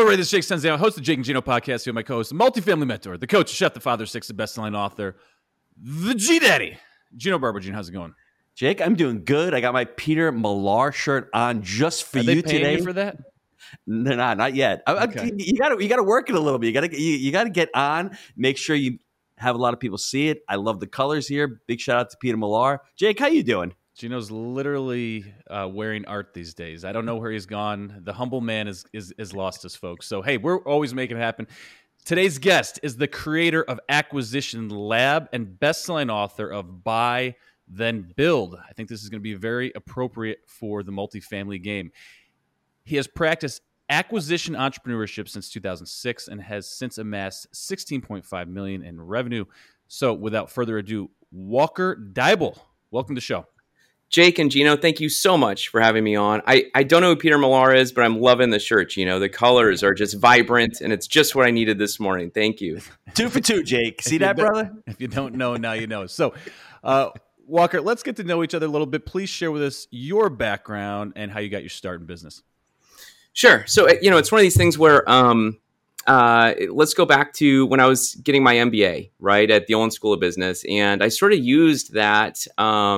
everybody. This is Jake Senzano, host of Jake and Gino podcast. Here with my co-host, the multifamily mentor, the coach, the chef, the father, six, the best-selling author, the G-Daddy, Gino Barber. Gino, how's it going? Jake, I'm doing good. I got my Peter Millar shirt on just for you today. Are they paying you for that? They're not yet. Okay. You got to work it a little bit. You got to get on. Make sure you have a lot of people see it. I love the colors here. Big shout out to Peter Millar. Jake, how you doing? Gino's literally wearing art these days. I don't know where he's gone. The humble man is lost us, folks. So, hey, we're always making it happen. Today's guest is the creator of Acquisition Lab and best-selling author of Buy, Then Build. I think this is going to be very appropriate for the multifamily game. He has practiced acquisition entrepreneurship since 2006 and has since amassed $16.5 million in revenue. So, without further ado, Walker Deibel, welcome to the show. Jake and Gino, thank you so much for having me on. I don't know who Peter Millar is, but I'm loving the shirt, Gino. The colors are just vibrant, and it's just what I needed this morning. Thank you. 2 for 2, Jake. See that, brother? If you don't know, now you know. So, Walker, let's get to know each other a little bit. Please share with us your background and how you got your start in business. Sure. So, it's one of these things where let's go back to when I was getting my MBA, right, at the Olin School of Business. And I sort of used that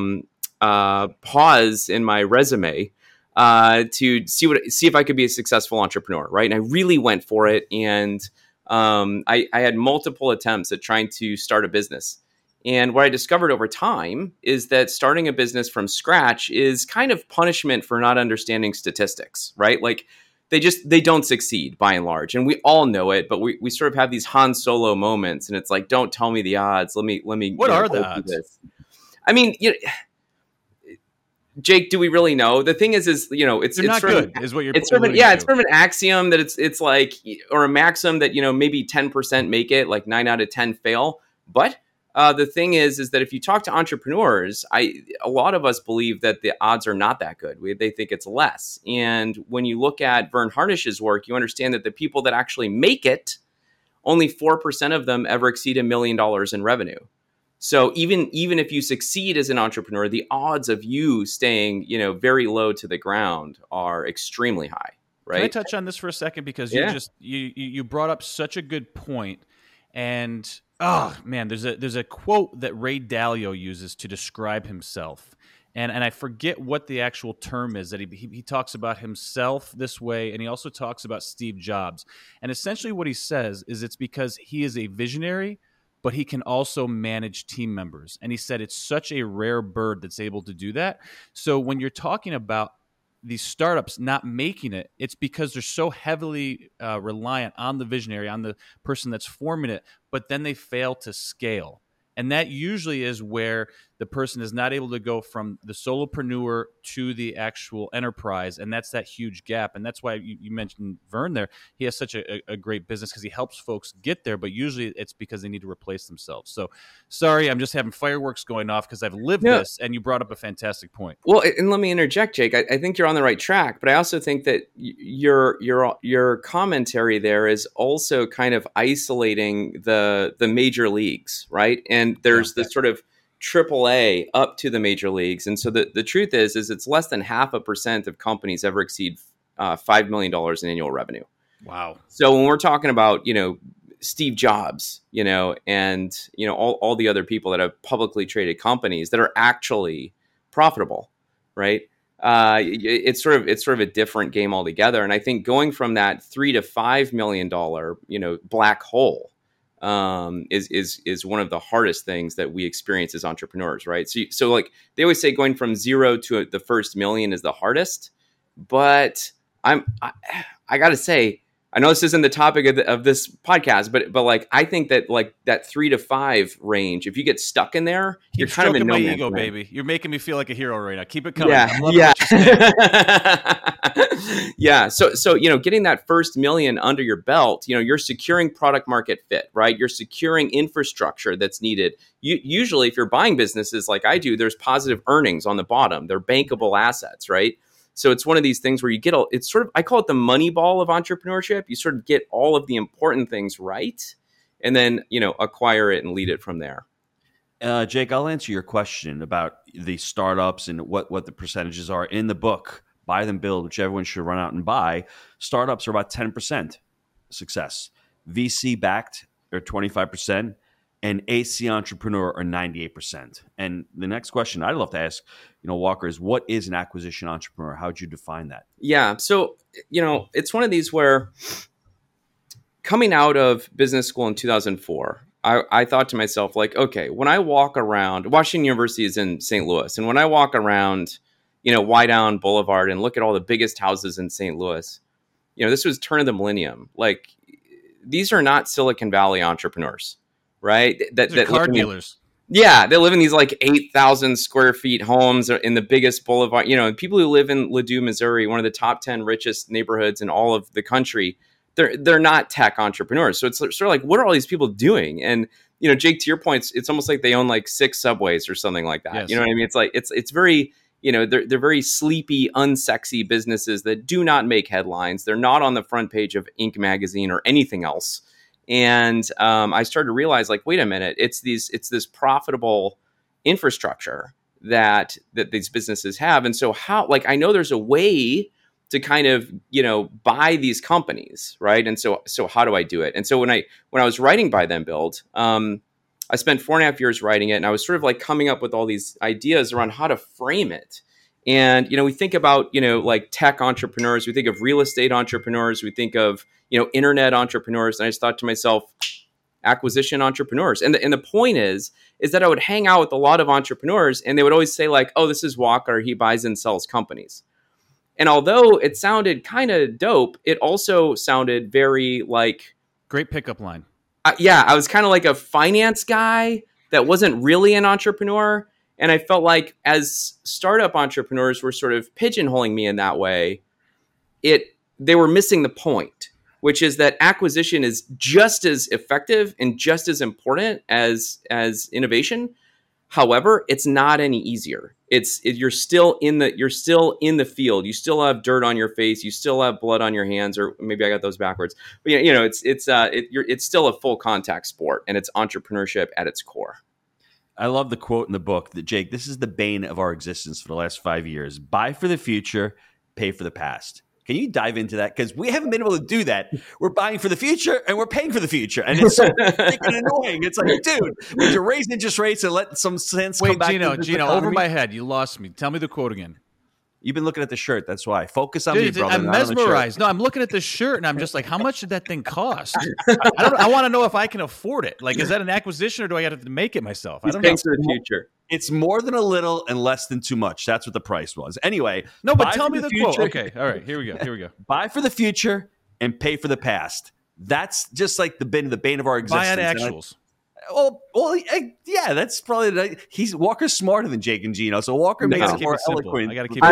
pause in my resume to see if I could be a successful entrepreneur, right? And I really went for it, and I had multiple attempts at trying to start a business. And what I discovered over time is that starting a business from scratch is kind of punishment for not understanding statistics, right? Like they don't succeed by and large, and we all know it. But we sort of have these Han Solo moments, and it's like, don't tell me the odds. Let me. What are the odds? I mean, Jake, do we really know? The thing is it's not good. Is what you're. It's sort of it's sort of an axiom that it's like, or a maxim that maybe 10% make it, like 9 out of 10 fail. But the thing is that if you talk to entrepreneurs, a lot of us believe that the odds are not that good. They think it's less. And when you look at Verne Harnish's work, you understand that the people that actually make it, only 4% of them ever exceed $1 million in revenue. So even if you succeed as an entrepreneur, the odds of you staying, very low to the ground are extremely high, right? Can I touch on this for a second? Because you brought up such a good point. And oh man, there's a quote that Ray Dalio uses to describe himself. And I forget what the actual term is that he talks about himself this way, and he also talks about Steve Jobs. And essentially what he says is it's because he is a visionary, but he can also manage team members. And he said it's such a rare bird that's able to do that. So when you're talking about these startups not making it, it's because they're so heavily reliant on the visionary, on the person that's forming it, but then they fail to scale. And that usually is where the person is not able to go from the solopreneur to the actual enterprise. And that's that huge gap. And that's why you mentioned Verne there. He has such a great business because he helps folks get there. But usually it's because they need to replace themselves. So sorry, I'm just having fireworks going off because I've lived this. And you brought up a fantastic point. Well, and let me interject, Jake. I think you're on the right track. But I also think that your commentary there is also kind of isolating the major leagues, right? And there's this sort of AAA up to the major leagues. And so the truth is it's less than 0.5% of companies ever exceed $5 million in annual revenue. Wow. So when we're talking about, Steve Jobs, and, all the other people that have publicly traded companies that are actually profitable, right? It's sort of a different game altogether. And I think going from that $3 to $5 million, black hole, is one of the hardest things that we experience as entrepreneurs, right? So like they always say, going from zero to the first million is the hardest. But I got to say, I know this isn't the topic of this podcast, but like I think that like that 3 to 5 range, if you get stuck in there, you're kind of in no man's ego, land. Baby. You're making me feel like a hero right now. Keep it coming. Yeah. Yeah. So getting that first million under your belt, you're securing product market fit, right? You're securing infrastructure that's needed. Usually, if you're buying businesses like I do, there's positive earnings on the bottom. They're bankable assets, right? So it's one of these things where you get it's sort of, I call it the money ball of entrepreneurship. You sort of get all of the important things right, and then, acquire it and lead it from there. Jake, I'll answer your question about the startups and what the percentages are in the book. Buy Then Build, which everyone should run out and buy. Startups are about 10%. success. VC backed are 25%, and AC entrepreneur are 98%. And the next question I'd love to ask, Walker, is what is an acquisition entrepreneur? How would you define that? Yeah. So, it's one of these where coming out of business school in 2004, I thought to myself, like, okay, when I walk around, Washington University is in St. Louis, and when I walk around, Wydown Boulevard and look at all the biggest houses in St. Louis, this was turn of the millennium. Like, these are not Silicon Valley entrepreneurs, right? That car dealers. Yeah, they live in these like 8,000 square feet homes in the biggest boulevard. People who live in Ladue, Missouri, one of the top 10 richest neighborhoods in all of the country. They're not tech entrepreneurs. So it's sort of like, what are all these people doing? And, Jake, to your point, it's almost like they own like 6 Subways or something like that. Yes. You know what I mean? It's like, it's very, they're very sleepy, unsexy businesses that do not make headlines. They're not on the front page of Inc. magazine or anything else. And I started to realize, like, wait a minute, it's this profitable infrastructure that these businesses have. And so I know there's a way to kind of, buy these companies, right? And so how do I do it? And so when I was writing Buy Then Build, I spent 4.5 years writing it, and I was sort of like coming up with all these ideas around how to frame it. And, we think about, like tech entrepreneurs, we think of real estate entrepreneurs, we think of, internet entrepreneurs. And I just thought to myself, acquisition entrepreneurs. And the point is that I would hang out with a lot of entrepreneurs, and they would always say, like, oh, this is Walker, he buys and sells companies. And although it sounded kind of dope, it also sounded very like... Great pickup line. I was kind of like a finance guy that wasn't really an entrepreneur. And I felt like as startup entrepreneurs were sort of pigeonholing me in that way, they were missing the point, which is that acquisition is just as effective and just as important as innovation. However, it's not any easier. You're still in the field. You still have dirt on your face. You still have blood on your hands, or maybe I got those backwards. But it's still a full contact sport, and it's entrepreneurship at its core. I love the quote in the book that, Jake, this is the bane of our existence for the last 5 years. Buy for the future, pay for the past. Can you dive into that? Because we haven't been able to do that. We're buying for the future and we're paying for the future. And it's so freaking annoying. It's like, dude, would you raise interest rates and let some sense come back? Wait, Gino, over my head. You lost me. Tell me the quote again. You've been looking at the shirt. That's why. Focus on me, brother. I'm mesmerized. No, I'm looking at this shirt, and I'm just like, how much did that thing cost? I want to know if I can afford it. Like, is that an acquisition, or do I have to make it myself? I don't know. Thanks for the future. It's more than a little and less than too much. That's what the price was. Anyway. No, but tell me the quote. Okay. All right. Here we go. Buy for the future and pay for the past. That's just like the bane of our existence. Buy at actuals. Yeah, that's probably Walker's smarter than Jake and Gino, so Walker makes it more eloquent. I got to keep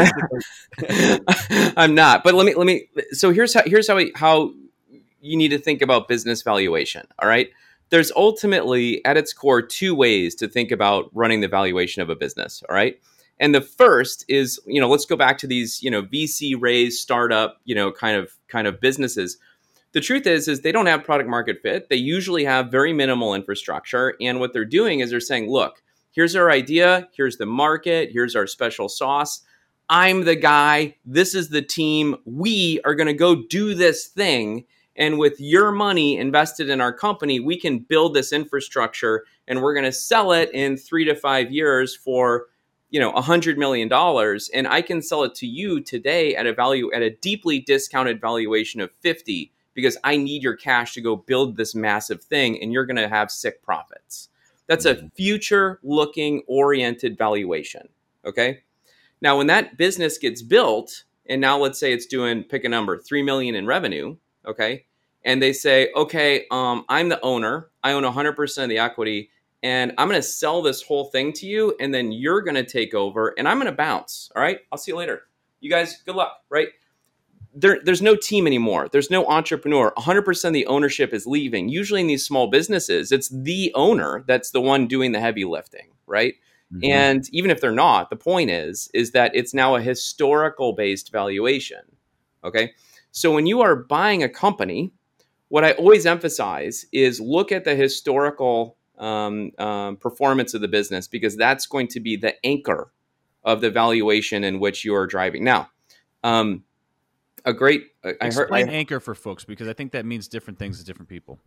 it. I'm not, but let me. So here's how you need to think about business valuation. All right, there's ultimately at its core 2 ways to think about running the valuation of a business. All right, and the first is let's go back to these VC raised startup kind of businesses. The truth is they don't have product market fit. They usually have very minimal infrastructure. And what they're doing is they're saying, look, here's our idea. Here's the market. Here's our special sauce. I'm the guy. This is the team. We are going to go do this thing. And with your money invested in our company, we can build this infrastructure, and we're going to sell it in 3 to 5 years for $100 million. And I can sell it to you today at a deeply discounted valuation of 50, because I need your cash to go build this massive thing, and you're going to have sick profits. That's a future-looking oriented valuation, okay? Now, when that business gets built, and now let's say it's doing, pick a number, $3 million in revenue, okay? And they say, okay, I'm the owner. I own 100% of the equity, and I'm going to sell this whole thing to you, and then you're going to take over, and I'm going to bounce, all right? I'll see you later. You guys, good luck, right? There's no team anymore. There's no entrepreneur. 100% of the ownership is leaving. Usually in these small businesses, it's the owner that's the one doing the heavy lifting, right? Mm-hmm. And even if they're not, the point is that it's now a historical-based valuation, okay? So when you are buying a company, what I always emphasize is look at the historical performance of the business, because that's going to be the anchor of the valuation in which you are driving. Now, a great. Explain anchor for folks, because I think that means different things to different people.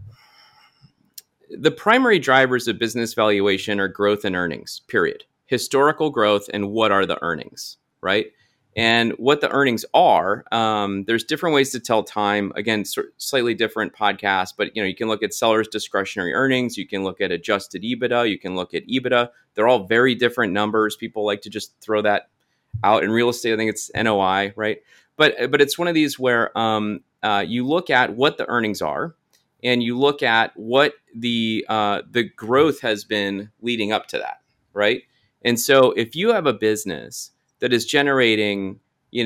The primary drivers of business valuation are growth and earnings, period. Historical growth and what are the earnings, right? And what the earnings are, there's different ways to tell time. Again, slightly different podcast, but you can look at sellers' discretionary earnings. You can look at adjusted EBITDA. You can look at EBITDA. They're all very different numbers. People like to just throw that out. In real estate, I think it's NOI, right? But it's one of these where you look at what the earnings are, and you look at what the growth has been leading up to that, right? And so if you have a business that is generating,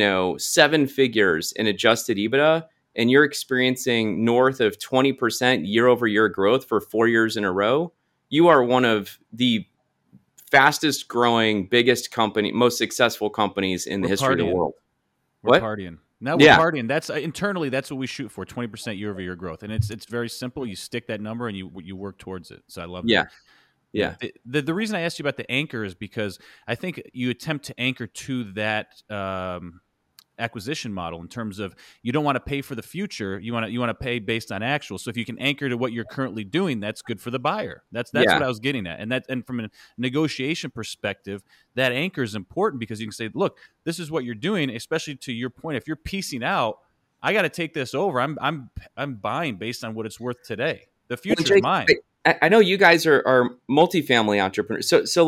7 figures in adjusted EBITDA, and you're experiencing north of 20% year-over-year growth for 4 years in a row, you are one of the fastest growing, biggest company, most successful companies in the history of the world. We're partying. Now we're partying. That's internally, that's what we shoot for, 20% year-over-year growth. And it's very simple. You stick that number and you work towards it. So I love that. Yeah. The reason I asked you about the anchor is because I think you attempt to anchor to that acquisition model in terms of you don't want to pay for the future. You want to pay based on actual. So if you can anchor to what you're currently doing, that's good for the buyer. That's what I was getting at. And from a negotiation perspective, that anchor is important because you can say, look, this is what you're doing, especially to your point. If you're piecing out, I got to take this over. I'm buying based on what it's worth today. The future is mine. I know you guys are multifamily entrepreneurs.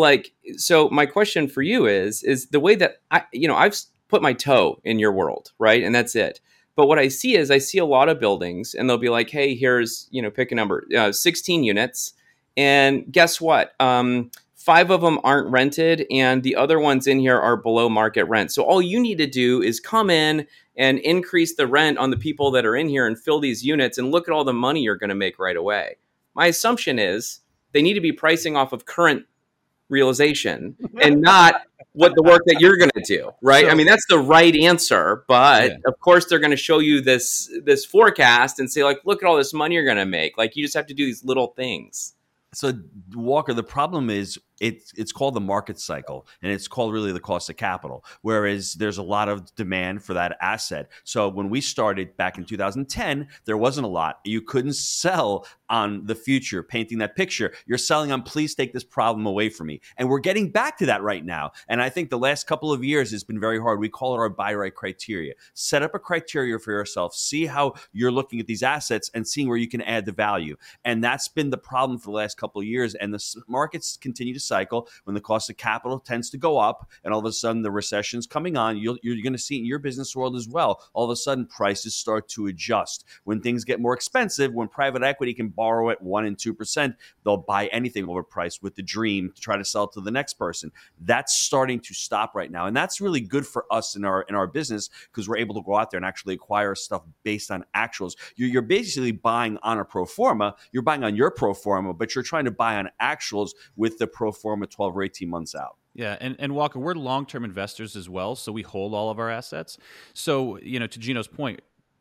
So my question for you is the way that I've put my toe in your world, right? And that's it. But what I see is a lot of buildings and they'll be like, hey, here's, pick a number, 16 units. And guess what? 5 of them aren't rented and the other ones in here are below market rent. So all you need to do is come in and increase the rent on the people that are in here and fill these units and look at all the money you're going to make right away. My assumption is they need to be pricing off of current realization and not what the work that you're going to do, right? So, I mean, that's the right answer, but of course they're going to show you this forecast and say, like, look at all this money you're going to make. Like, you just have to do these little things. So, Walker, the problem is it's called the market cycle, and it's called really the cost of capital, whereas there's a lot of demand for that asset. So when we started back in 2010, there wasn't a lot. You couldn't sell on the future, painting that picture. You're selling on, please take this problem away from me. And we're getting back to that right now. And I think the last couple of years has been very hard. We call it our buy right criteria. Set up a criteria for yourself. See how you're looking at these assets and seeing where you can add the value. And that's been the problem for the last couple of years. And the markets continue to cycle when the cost of capital tends to go up, and all of a sudden the recession's coming on. You're going to see it in your business world as well. All of a sudden prices start to adjust. When things get more expensive, when private equity can borrow at 1% and 2%, they'll buy anything overpriced with the dream to try to sell to the next person. That's starting to stop right now, and that's really good for us in our business because we're able to go out there and actually acquire stuff based on actuals. You're basically buying on a pro forma. You're buying on your pro forma, but you're trying to buy on actuals with the pro forma 12 or 18 months out. Yeah, and Walker, we're long-term investors as well, so we hold all of our assets. So, to Gino's point,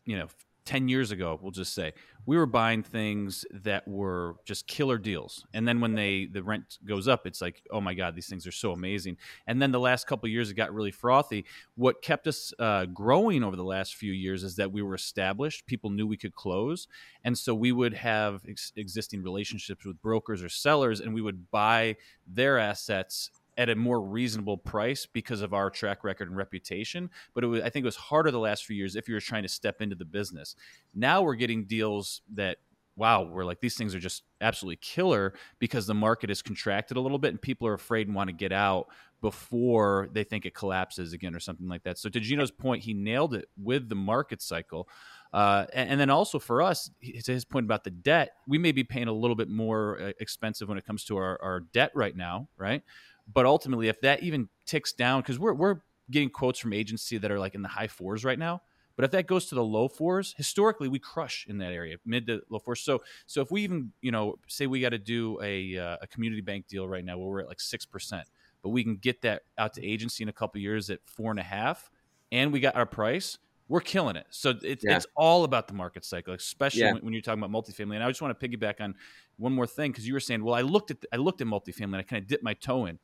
10 years ago, we'll just say, we were buying things that were just killer deals. And then when the rent goes up, it's like, oh my God, these things are so amazing. And then the last couple of years, it got really frothy. What kept us growing over the last few years is that we were established. People knew we could close. And so we would have existing relationships with brokers or sellers, and we would buy their assets at a more reasonable price because of our track record and reputation. But I think it was harder the last few years if you were trying to step into the business. Now we're getting deals that, wow, we're like, these things are just absolutely killer because the market has contracted a little bit and people are afraid and want to get out before they think it collapses again or something like that. So to Gino's point, he nailed it with the market cycle. And then also for us, to his point about the debt, we may be paying a little bit more expensive when it comes to our debt right now, right? But ultimately, if that even ticks down, because we're getting quotes from agency that are like in the high 4s right now. But if that goes to the low 4s, historically we crush in that area, mid to low 4s. So if we even say we got to do a community bank deal right now where we're at like 6%, but we can get that out to agency in a couple of years at 4.5%, and we got our price, we're killing it. So it's all about the market cycle, especially when you're talking about multifamily. And I just want to piggyback on one more thing because you were saying, well, I looked at multifamily and I kind of dipped my toe in.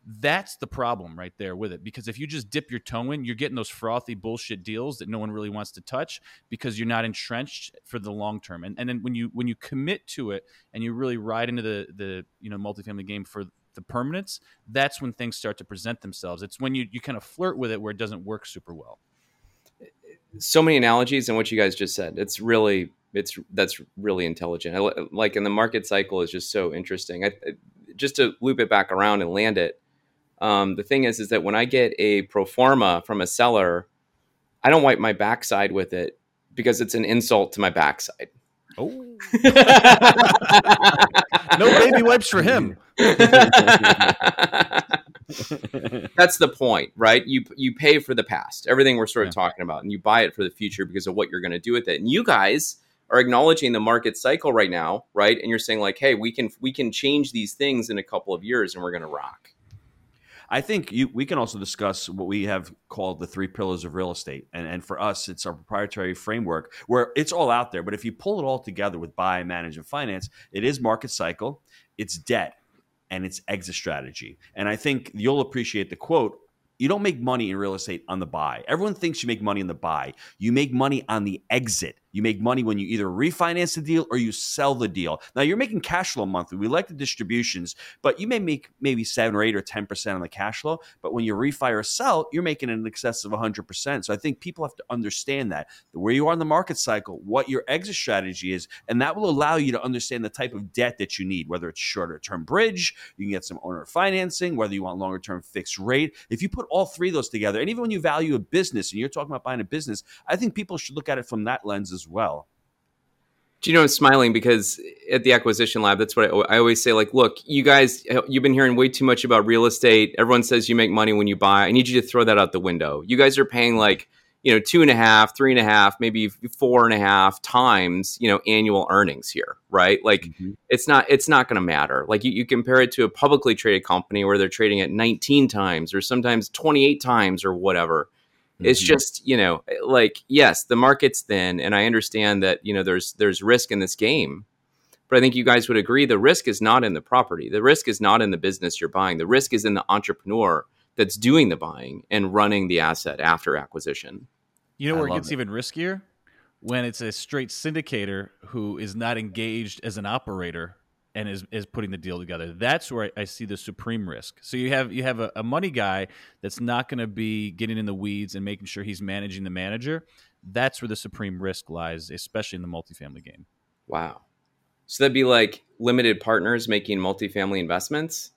That's the problem right there with it, because if you just dip your toe in, you're getting those frothy bullshit deals that no one really wants to touch because you're not entrenched for the long term. And then when you commit to it and you really ride into the multifamily game for the permanence, that's when things start to present themselves. It's when you kind of flirt with it where it doesn't work super well. So many analogies in what you guys just said. That's really intelligent. Like, in the market cycle is just so interesting. Just to loop it back around and land it. The thing is that when I get a pro forma from a seller, I don't wipe my backside with it because it's an insult to my backside. Oh, no baby wipes for him. That's the point, right? You pay for the past, everything we're sort of talking about, and you buy it for the future because of what you're going to do with it. And you guys are acknowledging the market cycle right now, right? And you're saying like, hey, we can change these things in a couple of years, and we're going to rock. I think we can also discuss what we have called the 3 pillars of real estate. And for us, it's our proprietary framework where it's all out there. But if you pull it all together with buy, manage, and finance, it is market cycle, it's debt, and it's exit strategy. And I think you'll appreciate the quote. You don't make money in real estate on the buy. Everyone thinks you make money on the buy. You make money on the exit. You make money when you either refinance the deal or you sell the deal. Now, you're making cash flow monthly. We like the distributions, but you may make maybe 7 or 8 or 10% on the cash flow. But when you refi or sell, you're making in excess of 100%. So I think people have to understand that where you are in the market cycle, what your exit strategy is, and that will allow you to understand the type of debt that you need, whether it's shorter term bridge, you can get some owner financing, whether you want longer term fixed rate. If you put all 3 of those together, and even when you value a business and you're talking about buying a business, I think people should look at it from that lens as well. Do you know, I'm smiling because at the Acquisition Lab, that's what I always say. Like, look, you guys, you've been hearing way too much about real estate. Everyone says you make money when you buy. I need you to throw that out the window. You guys are paying like, 2.5, 3.5, maybe 4.5 times, annual earnings here, right? Like, it's not going to matter. Like, you compare it to a publicly traded company where they're trading at 19 times or sometimes 28 times or whatever. It's just, like, yes, the market's thin, and I understand that, there's risk in this game. But I think you guys would agree the risk is not in the property. The risk is not in the business you're buying. The risk is in the entrepreneur that's doing the buying and running the asset after acquisition. You know where it gets even riskier? When it's a straight syndicator who is not engaged as an operator and is putting the deal together. That's where I see the supreme risk. So you have a money guy that's not going to be getting in the weeds and making sure he's managing the manager. That's where the supreme risk lies, especially in the multifamily game. Wow. So that'd be like limited partners making multifamily investments?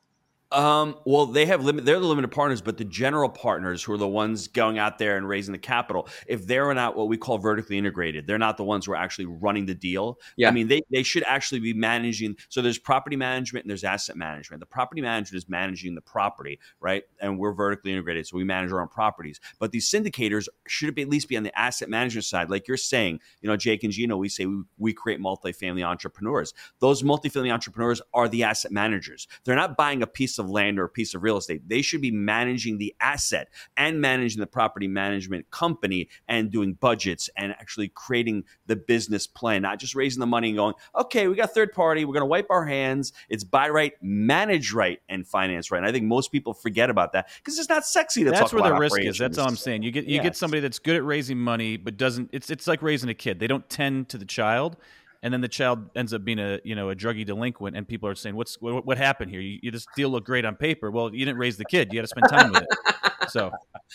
Well, they're the limited partners, but the general partners who are the ones going out there and raising the capital, if they're not what we call vertically integrated, they're not the ones who are actually running the deal. Yeah. I mean, they should actually be managing. So there's property management and there's asset management. The property management is managing the property, right? And we're vertically integrated, so we manage our own properties. But these syndicators should at least be on the asset management side. Like you're saying, Jake and Gino, we say we create multifamily entrepreneurs. Those multifamily entrepreneurs are the asset managers. They're not buying a piece of land or a piece of real estate. They should be managing the asset and managing the property management company and doing budgets and actually creating the business plan, not just raising the money and going, okay, we got third party, we're going to wipe our hands. It's buy right, manage right, and finance right. And I think most people forget about that because it's not sexy to talk about. That's where the risk is. That's all I'm saying. You get somebody that's good at raising money but doesn't. It's like raising a kid. They don't tend to the child. And then the child ends up being a druggy delinquent, and people are saying, "What happened here? You this deal look great on paper. Well, you didn't raise the kid. You got to spend time with it." So,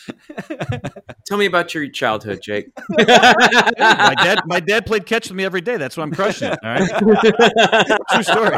tell me about your childhood, Jake. My dad played catch with me every day. That's why I'm crushing it. All right, true story.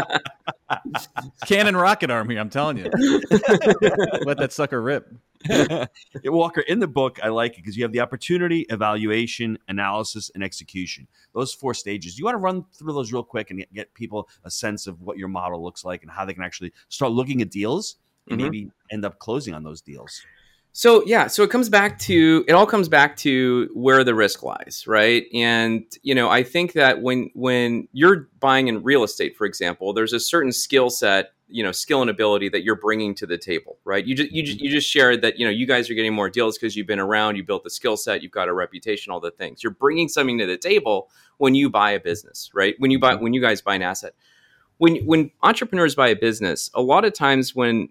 Cannon rocket arm here. I'm telling you. Let that sucker rip. Walker, in the book, I like it because you have the opportunity, evaluation, analysis, and execution. Those 4 stages. Do you want to run through those real quick and get people a sense of what your model looks like and how they can actually start looking at deals and maybe end up closing on those deals? So it all comes back to where the risk lies, right? And I think that when you're buying in real estate, for example, there's a certain skill set, skill and ability that you're bringing to the table, right? You just shared that you guys are getting more deals because you've been around, you built the skill set, you've got a reputation, all the things. You're bringing something to the table when you buy a business, right? When you guys buy an asset. when entrepreneurs buy a business, a lot of times I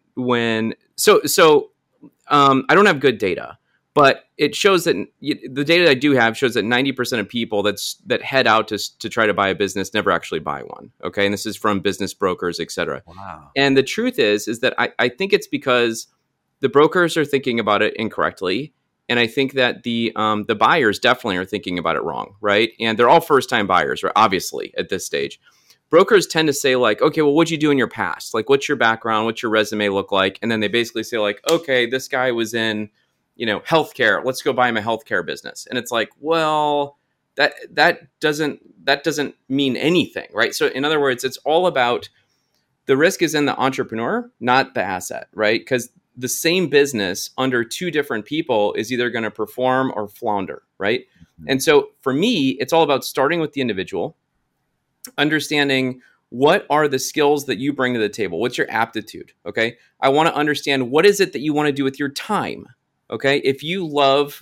don't have good data, but it shows that the data I do have shows that 90% of people that head out to try to buy a business never actually buy one. Okay. And this is from business brokers, et cetera. Wow. And the truth is that I think it's because the brokers are thinking about it incorrectly. And I think that the buyers definitely are thinking about it wrong. Right. And they're all first time buyers, right? Obviously at this stage. Brokers tend to say like, okay, well, what'd you do in your past? Like, what's your background? What's your resume look like? And then they basically say like, okay, this guy was in, healthcare. Let's go buy him a healthcare business. And it's like, well, that doesn't mean anything, right? So in other words, it's all about the risk is in the entrepreneur, not the asset, right? Because the same business under two different people is either going to perform or flounder, right? Mm-hmm. And so for me, it's all about starting with the individual, understanding what are the skills that you bring to the table. What's your aptitude? Okay. I want to understand what is it that you want to do with your time. Okay. If you love,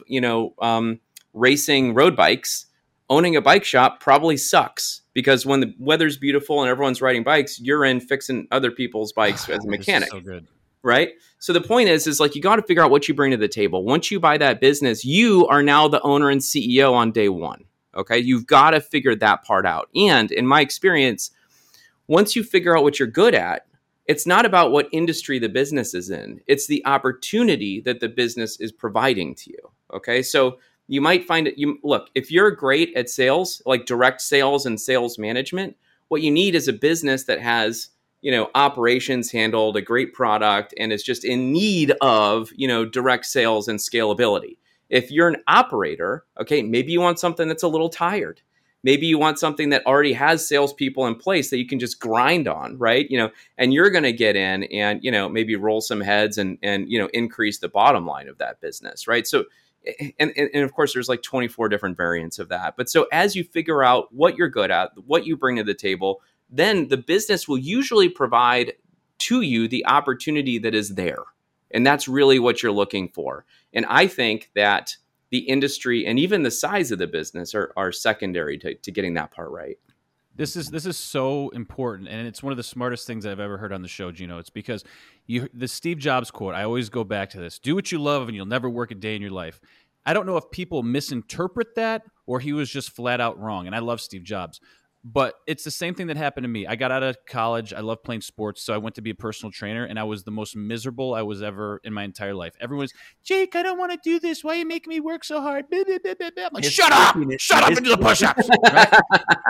racing road bikes, owning a bike shop probably sucks because when the weather's beautiful and everyone's riding bikes, you're in fixing other people's bikes as a mechanic. So good. Right. So the point is like, you got to figure out what you bring to the table. Once you buy that business, you are now the owner and CEO on day one. Okay. You've got to figure that part out. And in my experience, once you figure out what you're good at, it's not about what industry the business is in. It's the opportunity that the business is providing to you. Okay. So you might find it. Look, if you're great at sales, like direct sales and sales management, what you need is a business that has, operations handled, a great product, and is just in need of, direct sales and scalability. If you're an operator, okay, maybe you want something that's a little tired. Maybe you want something that already has salespeople in place that you can just grind on, right? And you're going to get in and, maybe roll some heads and increase the bottom line of that business, right? So, and of course, there's like 24 different variants of that. But so as you figure out what you're good at, what you bring to the table, then the business will usually provide to you the opportunity that is there. And that's really what you're looking for. And I think that the industry and even the size of the business are secondary to getting that part right. This is so important, and it's one of the smartest things I've ever heard on the show, Gino. It's because the Steve Jobs quote, I always go back to this: do what you love and you'll never work a day in your life. I don't know if people misinterpret that or he was just flat out wrong, and I love Steve Jobs. But it's the same thing that happened to me. I got out of college. I love playing sports, so I went to be a personal trainer, and I was the most miserable I was ever in my entire life. Everyone's, Jake, I don't want to do this. Why are you making me work so hard? I'm like, shut up and do the push-ups. Right?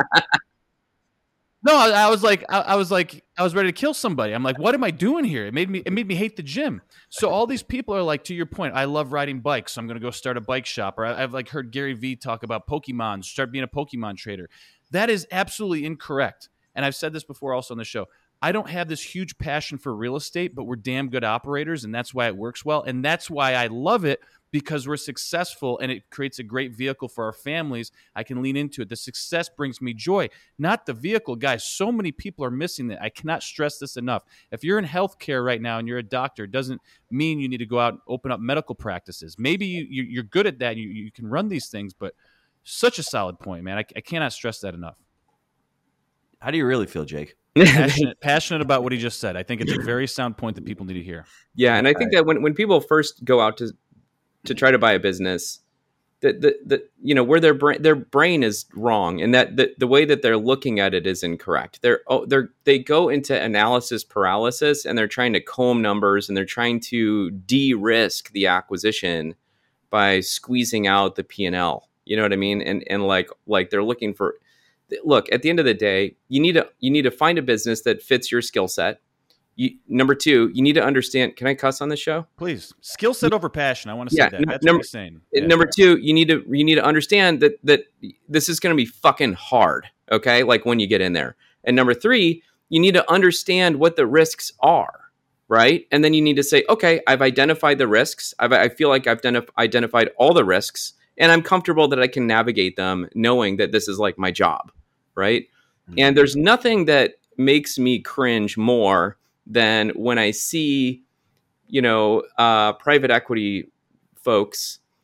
No, I was ready to kill somebody. I'm like, what am I doing here? It made me hate the gym. So all these people are like, to your point, I love riding bikes, so I'm going to go start a bike shop. Or I've like heard Gary Vee talk about Pokemon, start being a Pokemon trader. That is absolutely incorrect. And I've said this before also on the show. I don't have this huge passion for real estate, but we're damn good operators, and that's why it works well. And that's why I love it, because we're successful, and it creates a great vehicle for our families. I can lean into it. The success brings me joy, not the vehicle. Guys, so many people are missing that. I cannot stress this enough. If you're in healthcare right now and you're a doctor, it doesn't mean you need to go out and open up medical practices. Maybe you're good at that. You can run these things, but such a solid point, man. I cannot stress that enough. How do you really feel, Jake? Passionate about what he just said. I think it's a very sound point that people need to hear. Yeah, and I think that when people first go out to try to buy a business, that where their brain is wrong, and that the way that they're looking at it is incorrect. They go into analysis paralysis, and they're trying to comb numbers, and they're trying to de-risk the acquisition by squeezing out the P&L. You know what I mean? And like they're looking for. Look, at the end of the day, you need to find a business that fits your skill set. Number two, you need to understand. Can I cuss on this show? Please. Skill set over passion. I want to say that. That's what you're saying. Number two, you need to understand that this is going to be fucking hard. Okay, like when you get in there. And number three, you need to understand what the risks are, right? And then you need to say, okay, I've identified the risks. I feel like I've identified all the risks, and I'm comfortable that I can navigate them, knowing that this is like my job, right? Mm-hmm. And there's nothing that makes me cringe more than when I see, private equity folks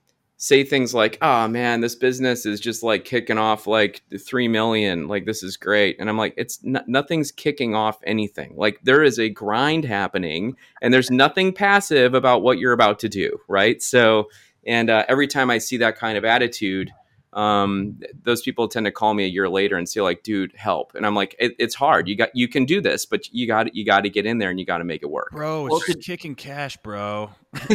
say things like, "Oh man, this business is just like kicking off like 3 million. Like this is great." And I'm like, nothing's kicking off anything. Like there is a grind happening, and there's nothing passive about what you're about to do, right? So, and every time I see that kind of attitude, those people tend to call me a year later and say like, "Dude, help." And I'm like, it's hard. You can do this, but you got to get in there and you got to make it work. Bro, it's just kicking cash, bro.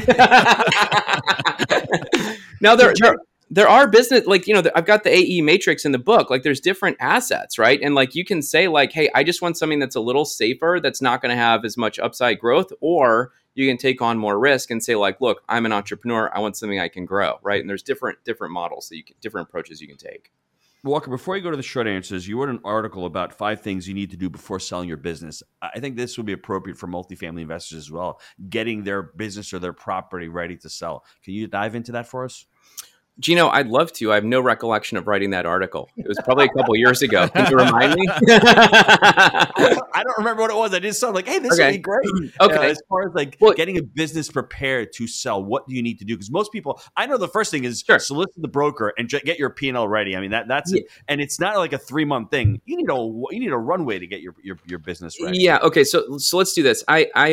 Now there are business, like, I've got the AE matrix in the book. Like there's different assets, right? And like you can say like, hey, I just want something that's a little safer, that's not going to have as much upside growth, or you can take on more risk and say like, look, I'm an entrepreneur, I want something I can grow, right? And there's different models different approaches you can take. Walker, before you go to the short answers, you wrote an article about 5 things you need to do before selling your business. I think this would be appropriate for multifamily investors as well, getting their business or their property ready to sell. Can you dive into that for us? Gino, I'd love to. I have no recollection of writing that article. It was probably a couple years ago. Can you remind me? I don't remember what it was. I just saw like, hey, this would be great. Okay. As far as like getting a business prepared to sell, what do you need to do? Because most people, I know the first thing is solicit the broker and get your P&L ready. I mean, that's it. And it's not like a 3-month thing. You need a runway to get your business ready. Yeah. Okay. So let's do this.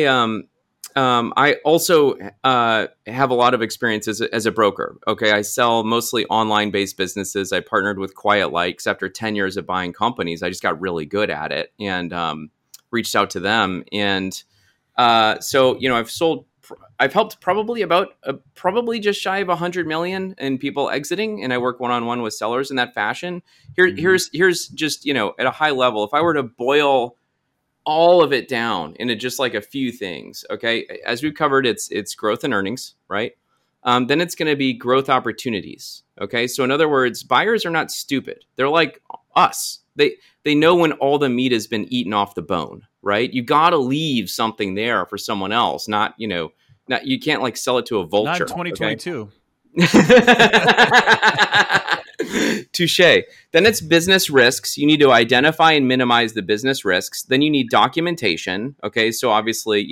I also have a lot of experience as a broker. Okay, I sell mostly online-based businesses. I partnered with Quiet Light because after 10 years of buying companies, I just got really good at it and reached out to them. And so I've helped probably just shy of 100 million in people exiting, and I work one-on-one with sellers in that fashion. Here's just at a high level, if I were to boil all of it down into just like a few things. Okay. As we've covered, it's growth and earnings, right? Then it's going to be growth opportunities. Okay. So in other words, buyers are not stupid. They're like us. They know when all the meat has been eaten off the bone, right? You got to leave something there for someone else. Not you can't like sell it to a vulture. Not in 2022. Okay? Touche. Then it's business risks. You need to identify and minimize the business risks. Then you need documentation. Okay, so obviously,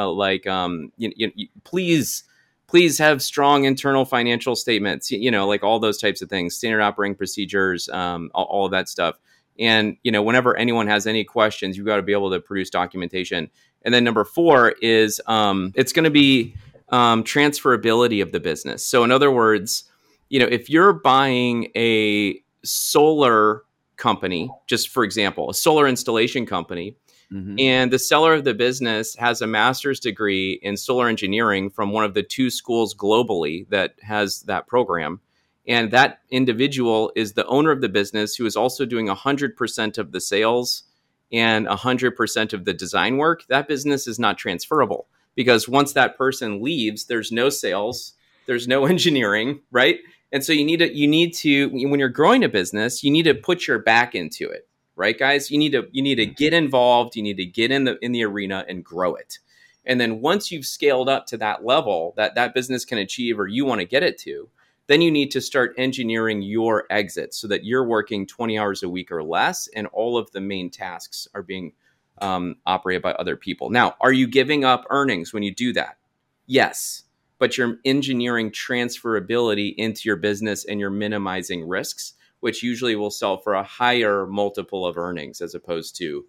please have strong internal financial statements. Like all those types of things, standard operating procedures, all of that stuff. And whenever anyone has any questions, you've got to be able to produce documentation. And then number 4 is it's going to be transferability of the business. So in other words, if you're buying a solar company, just for example, a solar installation company, and the seller of the business has a master's degree in solar engineering from one of the 2 schools globally that has that program, and that individual is the owner of the business who is also doing 100% of the sales and 100% of the design work, that business is not transferable. Because once that person leaves, there's no sales, there's no engineering, right? And so you need to, when you're growing a business, you need to put your back into it, right, guys? You need to get involved. You need to get in the arena and grow it. And then once you've scaled up to that level that business can achieve or you want to get it to, then you need to start engineering your exit so that you're working 20 hours a week or less, and all of the main tasks are being operated by other people. Now, are you giving up earnings when you do that? Yes. But you're engineering transferability into your business and you're minimizing risks, which usually will sell for a higher multiple of earnings as opposed to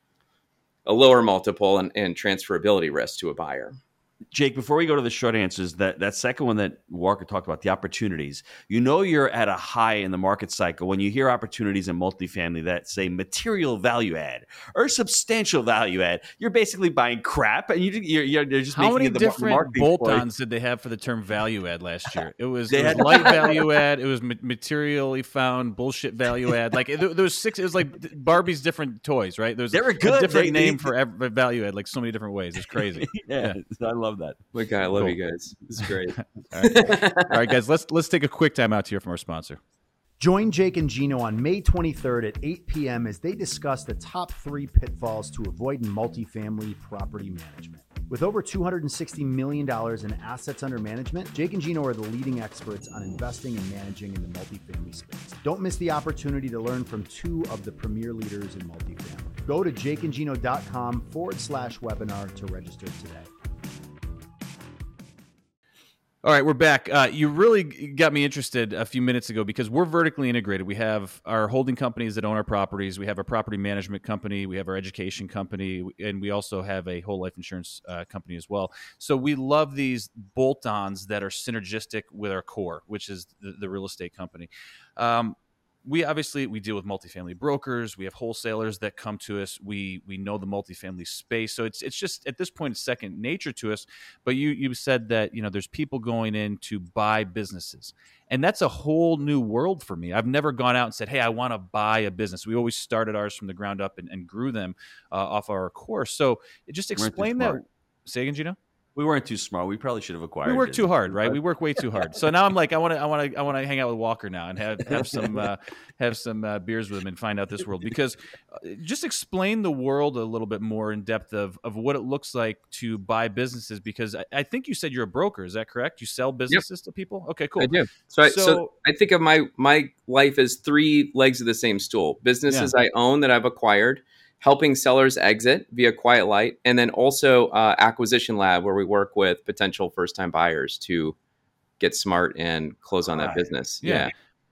a lower multiple and transferability risk to a buyer. Jake, before we go to the short answers, that second one that Walker talked about, the opportunities, you're at a high in the market cycle when you hear opportunities in multifamily that say material value add or substantial value add. You're basically buying crap, and you're just how making many different bolt-ons did they have for the term value add last year? It was light value add. It was materially found bullshit value add. Like there was 6. It was like Barbie's different toys, right? There's a different name for every value add, like so many different ways. It's crazy. Yeah, I love that. Okay, I love you guys. This is great. All right, guys, let's take a quick time out to hear from our sponsor. Join Jake and Gino on May 23rd at 8 p.m. as they discuss the top 3 pitfalls to avoid in multifamily property management. With over $260 million in assets under management, Jake and Gino are the leading experts on investing and managing in the multifamily space. Don't miss the opportunity to learn from 2 of the premier leaders in multifamily. Go to jakeandgino.com/webinar to register today. All right, we're back. You really got me interested a few minutes ago because we're vertically integrated. We have our holding companies that own our properties. We have a property management company. We have our education company. And we also have a whole life insurance company as well. So we love these bolt-ons that are synergistic with our core, which is the real estate company. We deal with multifamily brokers. We have wholesalers that come to us. We know the multifamily space, so it's just at this point it's second nature to us. But you said that there's people going in to buy businesses, and that's a whole new world for me. I've never gone out and said, "Hey, I want to buy a business." We always started ours from the ground up and grew them off our core. So just explain that. Say again, Gino. We weren't too smart. We probably should have acquired. We work too hard, right? We work way too hard. So now I'm like, I want to hang out with Walker now and have some beers with him and find out this world. Because just explain the world a little bit more in depth of what it looks like to buy businesses. Because I think you said you're a broker. Is that correct? You sell businesses to people? Okay, cool. I do. So I think of my life as three legs of the same stool: businesses I own that I've acquired, helping sellers exit via Quiet Light, and then also Acquisition Lab, where we work with potential first-time buyers to get smart and close on that business. Yeah.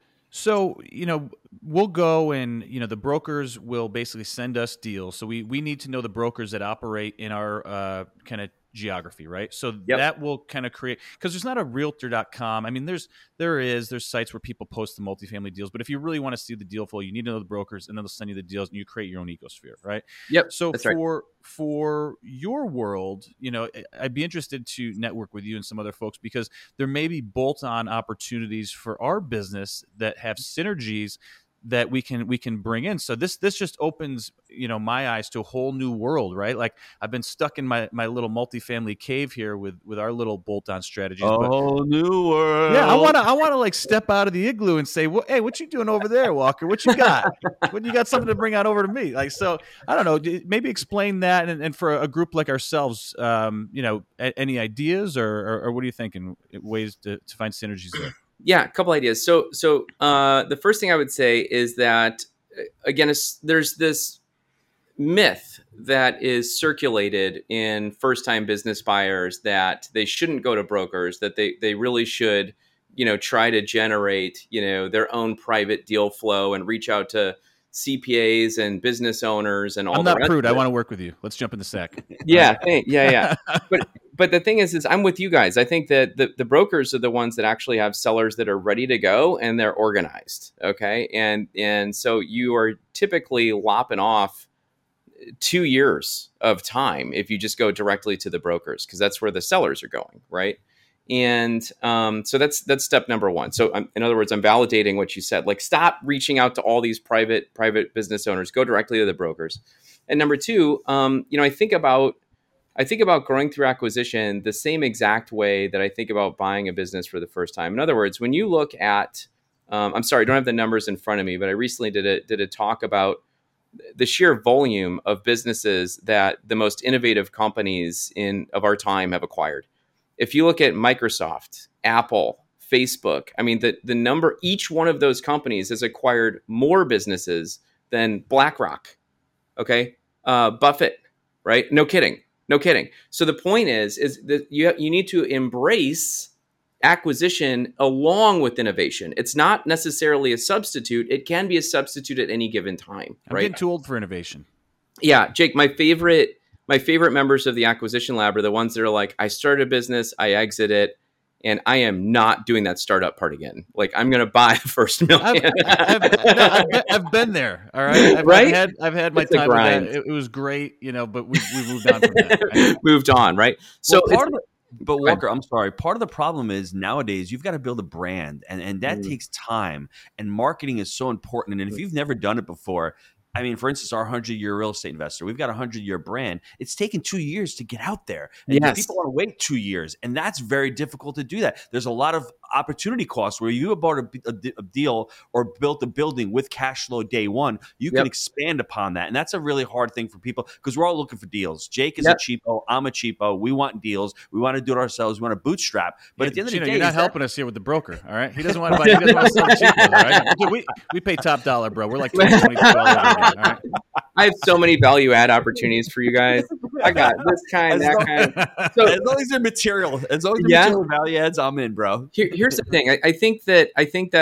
So, we'll go and, the brokers will basically send us deals. So we need to know the brokers that operate in our kind of geography, right? So that will kind of create, because there's not a realtor.com. I mean, there's sites where people post the multifamily deals, but if you really want to see the deal flow, you need to know the brokers, and then they'll send you the deals and you create your own ecosphere, right? Yep. So for your world, I'd be interested to network with you and some other folks, because there may be bolt-on opportunities for our business that have synergies that we can bring in. So this just opens, my eyes to a whole new world, right? Like I've been stuck in my little multifamily cave here with our little bolt-on strategies. New world. Yeah, I want to like step out of the igloo and say, well, hey, what you doing over there, Walker? What you got? What you got something to bring out over to me? Like, so I don't know, maybe explain that. And for a group like ourselves, any ideas or what are you thinking? Ways to find synergies there? Yeah, a couple ideas. So the first thing I would say is that, again, there's this myth that is circulated in first-time business buyers that they shouldn't go to brokers, that they really should, try to generate, their own private deal flow and reach out to CPAs and business owners and all. I'm not prude. I want to work with you. Let's jump in the sack. Yeah. But the thing is I'm with you guys. I think that the brokers are the ones that actually have sellers that are ready to go and they're organized. Okay. And so you are typically lopping off 2 years of time if you just go directly to the brokers, because that's where the sellers are going. Right. And so that's step number one. So in other words, I'm validating what you said. Like, stop reaching out to all these private business owners. Go directly to the brokers. And number two, I think about growing through acquisition the same exact way that I think about buying a business for the first time. In other words, when you look at, I'm sorry, I don't have the numbers in front of me, but I recently did a talk about the sheer volume of businesses that the most innovative companies of our time have acquired. If you look at Microsoft, Apple, Facebook, I mean, the number, each one of those companies has acquired more businesses than BlackRock. Okay. Buffett, right? No kidding. So the point is that you need to embrace acquisition along with innovation. It's not necessarily a substitute. It can be a substitute at any given time. I'm getting too old for innovation. Yeah, Jake, my favorite members of the Acquisition Lab are the ones that are like, I started a business, I exit it, and I am not doing that startup part again. Like, I'm going to buy the first million. I've been there. All right. I've had my time with that. It was great, but we moved on from that. Right? Moved on. Right. So but Walker, I'm sorry. Part of the problem is nowadays you've got to build a brand, and that takes time. And marketing is so important. And if you've never done it before, I mean, for instance, our 100-year real estate investor, we've got a 100-year brand. It's taken 2 years to get out there. And people want to wait 2 years. And that's very difficult to do that. There's a lot of opportunity costs where you bought a deal or built a building with cash flow day one. You can expand upon that. And that's a really hard thing for people because we're all looking for deals. Jake is a cheapo. I'm a cheapo. We want deals. We want to do it ourselves. We want to bootstrap. But at the end of the day, you're not helping us here with the broker. All right. He doesn't want to buy. He doesn't want to sell cheapo. All right. Dude, we pay top dollar, bro. We're like $22. All right. I have so many value add opportunities for you guys. I got this kind, that kind. So as long as they're material, as long as they're material value adds, I'm in, bro. Here's the thing. I think that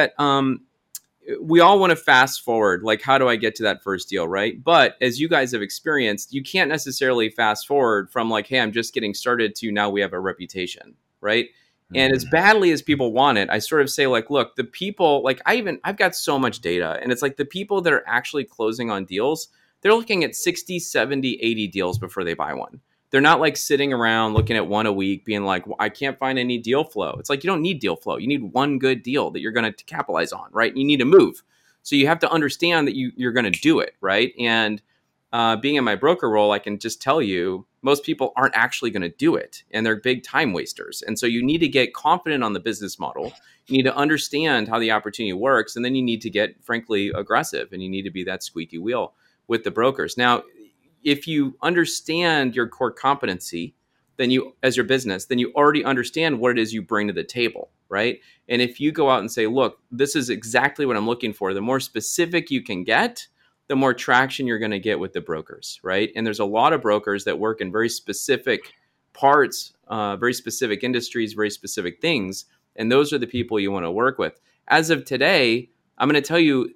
we all want to fast forward. Like, how do I get to that first deal, right? But as you guys have experienced, you can't necessarily fast forward from like, hey, I'm just getting started to now we have a reputation, right? And as badly as people want it, I sort of say like, look, the people, like I've got so much data, and it's like the people that are actually closing on deals, they're looking at 60, 70, 80 deals before they buy one. They're not like sitting around looking at one a week being like, well, I can't find any deal flow. It's like, you don't need deal flow. You need one good deal that you're going to capitalize on, right? You need to move. So you have to understand that you're going to do it, right? And being in my broker role, I can just tell you, most people aren't actually going to do it, and they're big time wasters. And so you need to get confident on the business model. You need to understand how the opportunity works, and then you need to get, frankly, aggressive, and you need to be that squeaky wheel with the brokers. Now, if you understand your core competency, then you, as your business, then you already understand what it is you bring to the table, right? And if you go out and say, look, this is exactly what I'm looking for, the more specific you can get, the more traction you're going to get with the brokers, right? And there's a lot of brokers that work in very specific parts, very specific industries, very specific things. And those are the people you want to work with. As of today, I'm going to tell you,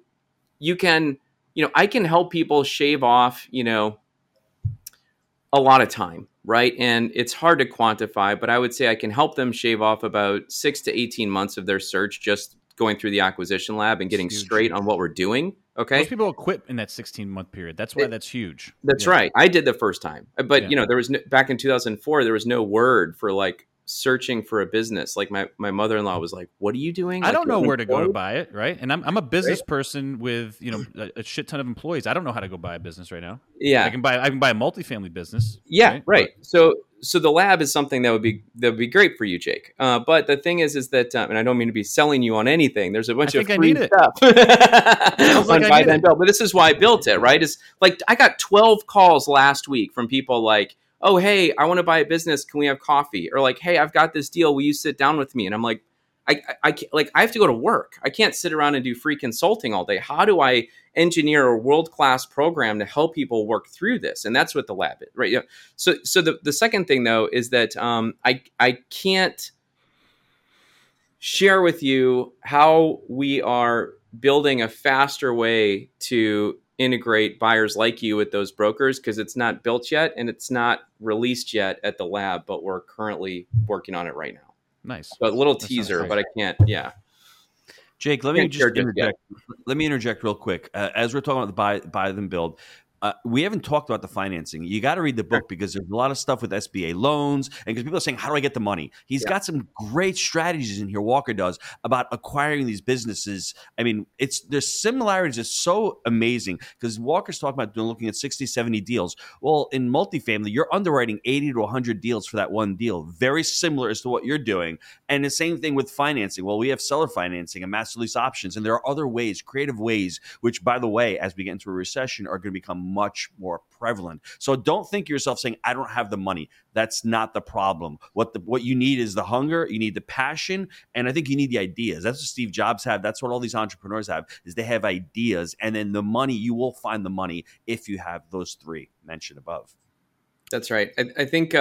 I can help people shave off, a lot of time, right? And it's hard to quantify, but I would say I can help them shave off about 6 to 18 months of their search just going through the acquisition lab and getting straight on what we're doing. Okay. Most people will quit in that 16-month period. That's why that's huge. That's right. I did the first time, but there was back in 2004, there was no word for like searching for a business. Like my mother-in-law was like, what are you doing? I don't know where to go to buy it. Right. And I'm a business person with, a shit ton of employees. I don't know how to go buy a business right now. Yeah. I can buy a multifamily business. Yeah. Right. So the lab is something that would be great for you, Jake. But the thing is that, and I don't mean to be selling you on anything. There's a bunch of free stuff on Buy Then Build. But this is why I built it, right? Is like I got 12 calls last week from people like, oh, hey, I want to buy a business. Can we have coffee? Or like, hey, I've got this deal. Will you sit down with me? And I'm like, I can't, like, I have to go to work. I can't sit around and do free consulting all day. How do I engineer a world-class program to help people work through this? And that's what the lab is, right? So the second thing though is that I can't share with you how we are building a faster way to integrate buyers like you with those brokers, because it's not built yet and it's not released yet at the lab, but we're currently working on it right now. Nice. So a little teaser, but I can't. Yeah. Jake, let me interject. Let me interject real quick. As we're talking about the buy then build, we haven't talked about the financing. You got to read the book because there's a lot of stuff with SBA loans, and because people are saying, how do I get the money? He's got some great strategies in here, Walker does, about acquiring these businesses. I mean, there's similarities that's so amazing because Walker's talking about looking at 60, 70 deals. Well, in multifamily, you're underwriting 80 to 100 deals for that one deal. Very similar as to what you're doing. And the same thing with financing. Well, we have seller financing and master lease options, and there are other ways, creative ways, which, by the way, as we get into a recession, are going to become much more prevalent. So don't think yourself saying, I don't have the money. That's not the problem. What you need is the hunger, you need the passion, and I think you need the ideas. That's what Steve Jobs had. That's what all these entrepreneurs have, is they have ideas. And then the money, you will find the money if you have those three mentioned above. That's right. I think,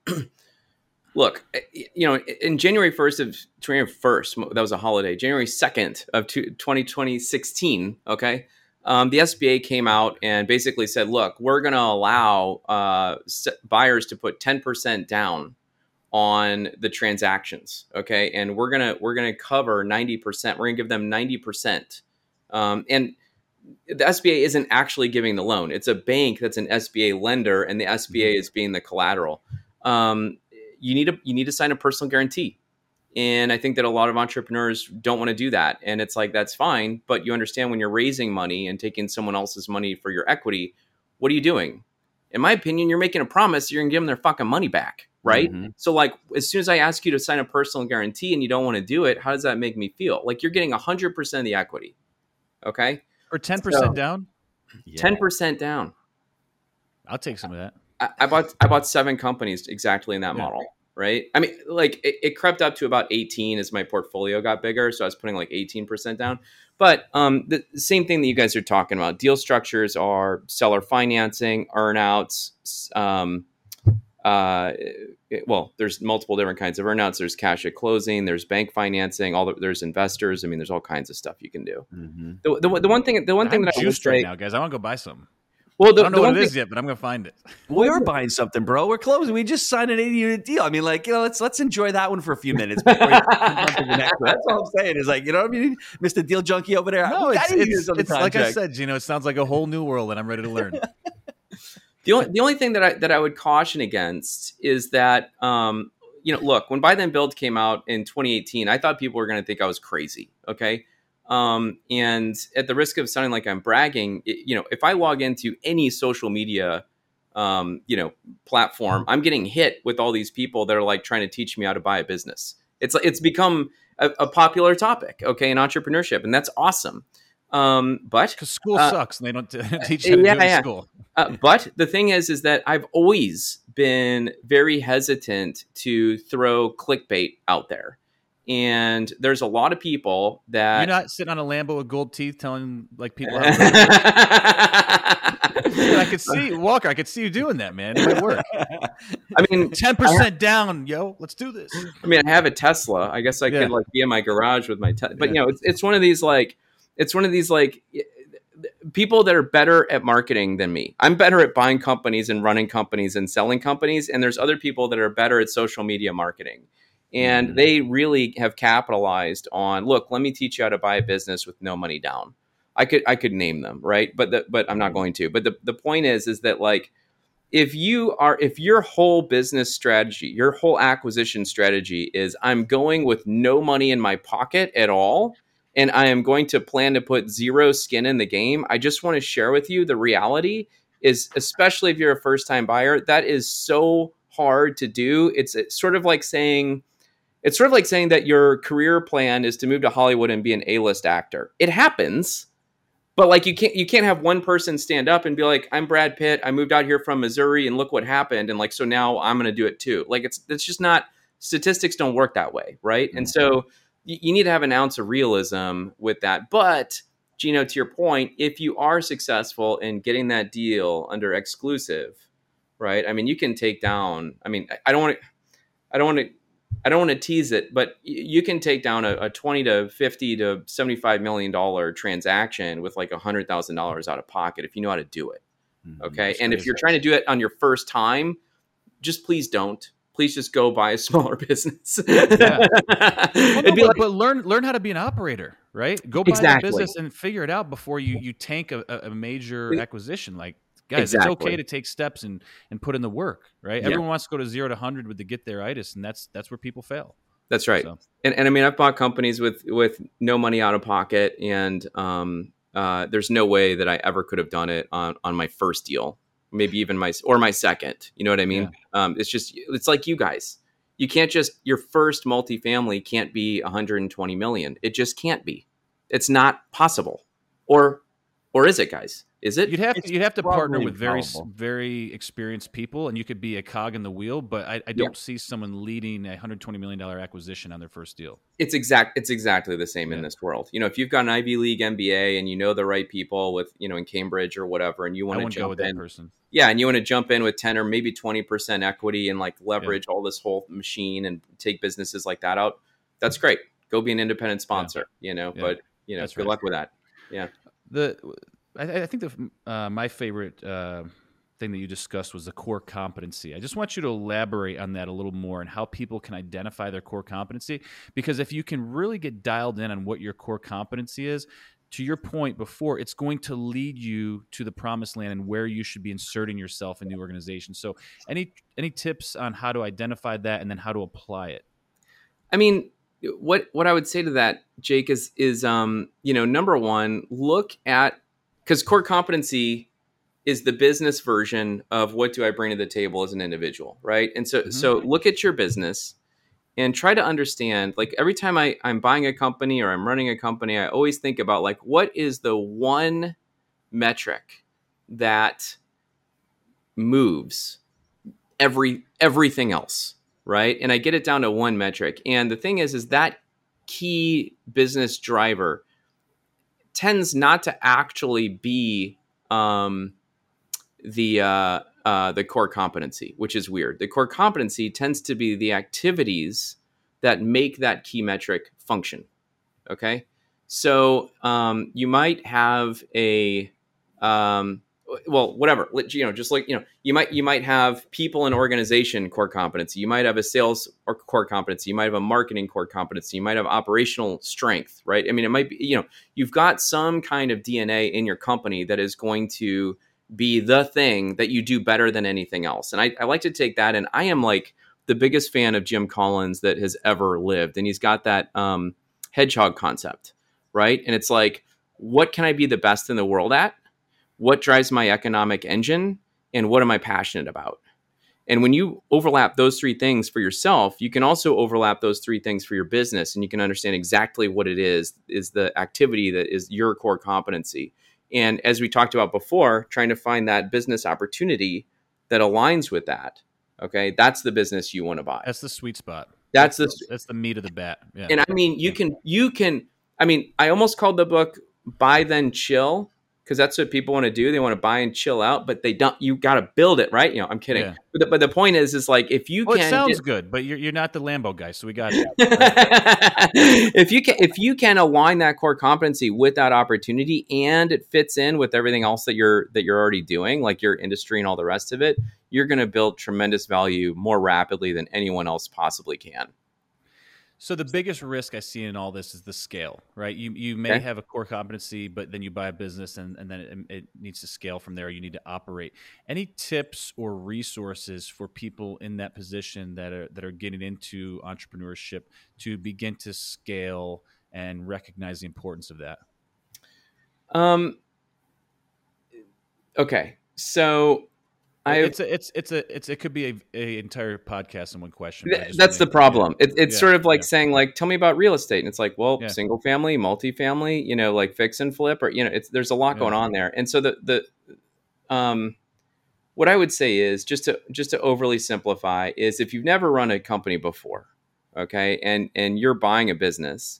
look, in January 1st, that was a holiday, January 2nd of 2016, okay? The SBA came out and basically said, look, we're going to allow buyers to put 10% down on the transactions. Okay. And we're going to cover 90%. We're going to give them 90%. And the SBA isn't actually giving the loan. It's a bank that's an SBA lender, and the SBA is being the collateral. You need to sign a personal guarantee. And I think that a lot of entrepreneurs don't want to do that. And it's like, that's fine. But you understand, when you're raising money and taking someone else's money for your equity, what are you doing? In my opinion, you're making a promise you're going to give them their fucking money back. Right. Mm-hmm. So like, as soon as I ask you to sign a personal guarantee and you don't want to do it, how does that make me feel? Like you're getting 100% of the equity. Okay. Or 10% down. 10% down. I'll take some of that. I bought 7 companies exactly in that model. Right. I mean, like it crept up to about 18 as my portfolio got bigger. So I was putting like 18% down. But the same thing that you guys are talking about, deal structures are seller financing, earnouts, well, there's multiple different kinds of earnouts. There's cash at closing. There's bank financing. There's investors. I mean, there's all kinds of stuff you can do. The one thing that I would juiced right say now, guys. I want to go buy some. Well, I don't know what it is yet, but I'm gonna find it. We are buying something, bro. We're closing. We just signed an 80-unit deal. I mean, like, let's enjoy that one for a few minutes before you on to the next one. That's all I'm saying. Is like, you know what I mean, Mr. Deal Junkie over there. No, it's like I said, it sounds like a whole new world, and I'm ready to learn. The only thing that I would caution against is that look, when Buy Then Build came out in 2018, I thought people were going to think I was crazy. Okay. And at the risk of sounding like I'm bragging, if I log into any social media, platform, I'm getting hit with all these people that are like trying to teach me how to buy a business. It's become a popular topic, okay, in entrepreneurship, and that's awesome. But because school sucks and they don't teach you how to do it in school. But the thing is that I've always been very hesitant to throw clickbait out there. And there's a lot of people that you're not sitting on a Lambo with gold teeth telling like people how to I could see Walker. I could see you doing that, man. It might work. I mean, 10% down, yo. Let's do this. I mean, I have a Tesla. I guess I could like be in my garage with my Tesla. But it's one of these people that are better at marketing than me. I'm better at buying companies and running companies and selling companies. And there's other people that are better at social media marketing. And they really have capitalized on, look, let me teach you how to buy a business with no money down. I could name them, right? But I'm not going to. But the point is that like, if your whole business strategy, your whole acquisition strategy is I'm going with no money in my pocket at all, and I am going to plan to put zero skin in the game, I just want to share with you the reality is, especially if you're a first time buyer, that is so hard to do. It's sort of like saying that your career plan is to move to Hollywood and be an A-list actor. It happens, but like you can't have one person stand up and be like, I'm Brad Pitt. I moved out here from Missouri and look what happened. And like, so now I'm going to do it too. Like it's just not, statistics don't work that way. Right. Mm-hmm. And so you need to have an ounce of realism with that. But Gino, to your point, if you are successful in getting that deal under exclusive, right? I mean, you can take down, I mean, I don't want to tease it, but you can take down a $20 to $50 to $75 million transaction with like $100,000 out of pocket if you know how to do it. Okay. And if you're trying to do it on your first time, just please don't. Please just go buy a smaller business. Yeah. But learn how to be an operator, right? Go buy a business and figure it out before you tank a major acquisition. Like, guys, It's okay to take steps and put in the work, right? Yeah. Everyone wants to go to 0 to 100 with the get there-itis, and that's where people fail. That's right. So. And I mean, I've bought companies with no money out of pocket, and there's no way that I ever could have done it on my first deal, maybe even my second. You know what I mean? Yeah. It's like you guys. You can't your first multifamily can't be 120 million. It just can't be. It's not possible. Or is it, guys? Is it? You'd have to partner with very experienced people, and you could be a cog in the wheel. But I don't see someone leading a $120 million acquisition on their first deal. It's exactly the same in this world. If you've got an Ivy League MBA and you know the right people with in Cambridge or whatever, and you want to jump in, that person. Yeah, and you want to jump in with 10 or maybe 20% equity and like leverage all this whole machine and take businesses like that out. That's great. Go be an independent sponsor. But good luck with that. Yeah. I think my favorite thing that you discussed was the core competency. I just want you to elaborate on that a little more and how people can identify their core competency. Because if you can really get dialed in on what your core competency is, to your point before, it's going to lead you to the promised land and where you should be inserting yourself in the organization. So any tips on how to identify that and then how to apply it? I mean, what I would say to that, Jake, is number one, look at, because core competency is the business version of what do I bring to the table as an individual, right? And so look at your business and try to understand, like every time I'm buying a company or I'm running a company, I always think about like, what is the one metric that moves everything else, right? And I get it down to one metric. And the thing is that key business driver tends not to actually be the the core competency, which is weird. The core competency tends to be the activities that make that key metric function. Okay. So you might have a, whatever, just like, you might have people and organization core competency. You might have a sales or core competency. You might have a marketing core competency. You might have operational strength, right? I mean, it might be, you've got some kind of DNA in your company that is going to be the thing that you do better than anything else. And I like to take that, and I am like the biggest fan of Jim Collins that has ever lived. And he's got that hedgehog concept, right? And it's like, what can I be the best in the world at? What drives my economic engine? And what am I passionate about? And when you overlap those three things for yourself, you can also overlap those three things for your business, and you can understand exactly what it is the activity that is your core competency. And as we talked about before, trying to find that business opportunity that aligns with that. Okay, that's the business you want to buy. That's the sweet spot. That's the meat of the bat. Yeah. And I mean, you can. I mean, I almost called the book "Buy Then Chill" because that's what people want to do. They want to buy and chill out, but they don't. You got to build it, right? I'm kidding. Yeah. But the point is like if you can. It sounds good, but you're not the Lambo guy, so we got it. If you can align that core competency with that opportunity, and it fits in with everything else that you're already doing, like your industry and all the rest of it, you're going to build tremendous value more rapidly than anyone else possibly can. So the biggest risk I see in all this is the scale, right? You may have a core competency, but then you buy a business and then it needs to scale from there. You need to operate. Any tips or resources for people in that position that are getting into entrepreneurship to begin to scale and recognize the importance of that? Okay. So it could be a entire podcast in one question. That's the problem. It's sort of like saying, like, tell me about real estate. And it's like, well, single family, multifamily, like fix and flip, or, there's a lot going on there. And so what I would say is just to overly simplify is if you've never run a company before, okay, and you're buying a business,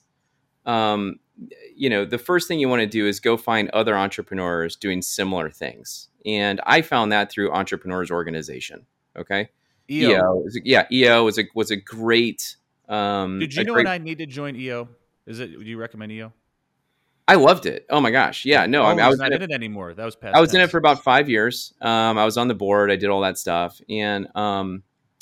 the first thing you want to do is go find other entrepreneurs doing similar things. And I found that through Entrepreneurs Organization. Okay. EO was a great. Did you know when I need to join EO? Would you recommend EO? I loved it. Oh my gosh. Yeah. No, I was not in it anymore. That was past. I was in it for about 5 years. I was on the board. I did all that stuff. And I'm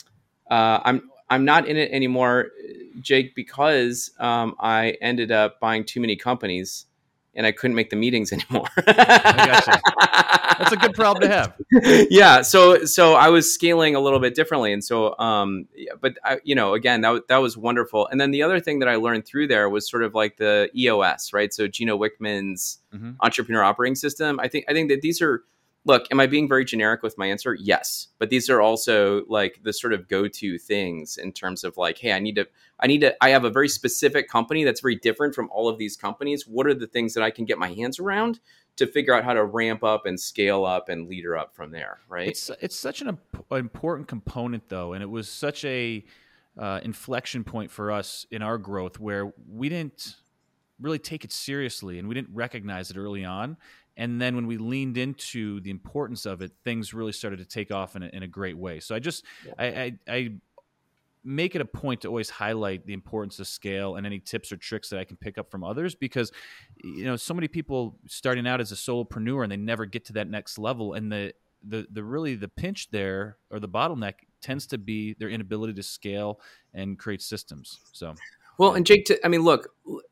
not in it anymore, Jake, because I ended up buying too many companies and I couldn't make the meetings anymore. I gotcha. That's a good problem to have. Yeah. So I was scaling a little bit differently. And so, but again, that was wonderful. And then the other thing that I learned through there was sort of like the EOS, right? So Gino Wickman's Entrepreneur Operating System. I think that these are, look, am I being very generic with my answer? Yes. But these are also like the sort of go-to things in terms of like, hey, I have a very specific company that's very different from all of these companies. What are the things that I can get my hands around to figure out how to ramp up and scale up and leader up from there, right? It's such an important component, though, and it was such a inflection point for us in our growth where we didn't really take it seriously and we didn't recognize it early on. And then when we leaned into the importance of it, things really started to take off in a great way. So I make it a point to always highlight the importance of scale and any tips or tricks that I can pick up from others, because so many people starting out as a solopreneur and they never get to that next level, and the pinch there, or the bottleneck, tends to be their inability to scale and create systems. So well, and Jake, look,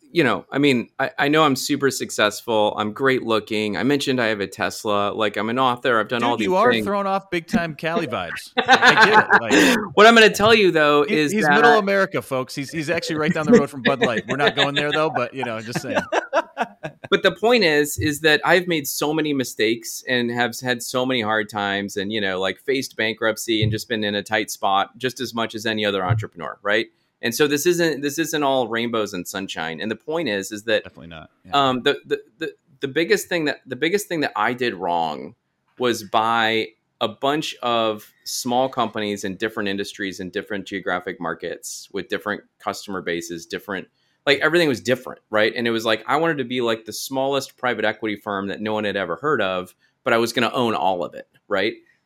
I know I'm super successul. I'm great looking. I mentioned I have a Tesla. Like, I'm an author. I've done all these things. You are throwing off big time Cali vibes. I get it. What I'm going to tell you, though, is he's middle America, folks. He's actually right down the road from Bud Light. We're not going there, though, but, just saying. But the point is that I've made so many mistakes and have had so many hard times and, faced bankruptcy and just been in a tight spot just as much as any other entrepreneur, right? And so this isn't all rainbows and sunshine. And the point is that definitely not. Yeah. The biggest thing that I did wrong was buy a bunch of small companies in different industries and different geographic markets with different customer bases, like everything was different, right? And it was like I wanted to be like the smallest private equity firm that no one had ever heard of, but I was going to own all of it, right?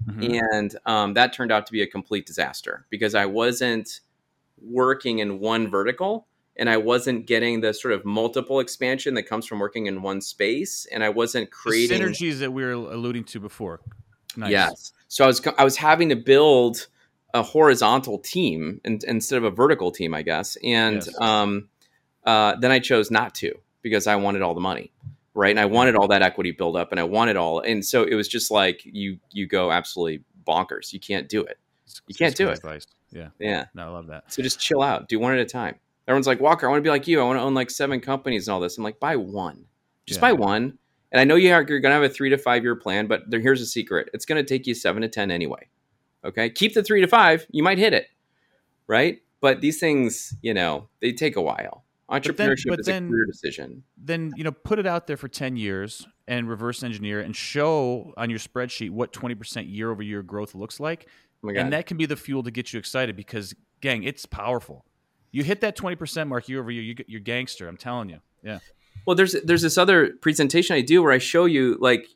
And that turned out to be a complete disaster because I wasn't working in one vertical and I wasn't getting the sort of multiple expansion that comes from working in one space. And I wasn't creating the synergies that we were alluding to before. Nice. Yes. So I was having to build a horizontal team instead of a vertical team, I guess. And then I chose not to because I wanted all the money. Right. And I wanted all that equity build up and I wanted all. And so it was just like you go absolutely bonkers. You can't do it. You can't do it. Advice. Yeah. Yeah. No, I love that. So just chill out. Do one at a time. Everyone's like, Walker, I want to be like you. I want to own like 7 companies and all this. I'm like, buy one. Just buy one. And I know you're going to have a 3 to 5 year plan, but here's a secret. It's going to take you 7 to 10 anyway. Okay. Keep the 3 to 5. You might hit it. Right. But these things, they take a while. Entrepreneurship is a career decision. Then, put it out there for 10 years and reverse engineer and show on your spreadsheet what 20% year over year growth looks like. Oh my God. And that can be the fuel to get you excited because, gang, it's powerful. You hit that 20% mark year over year, you're gangster. I'm telling you. Yeah. Well, there's this other presentation I do where I show you, like,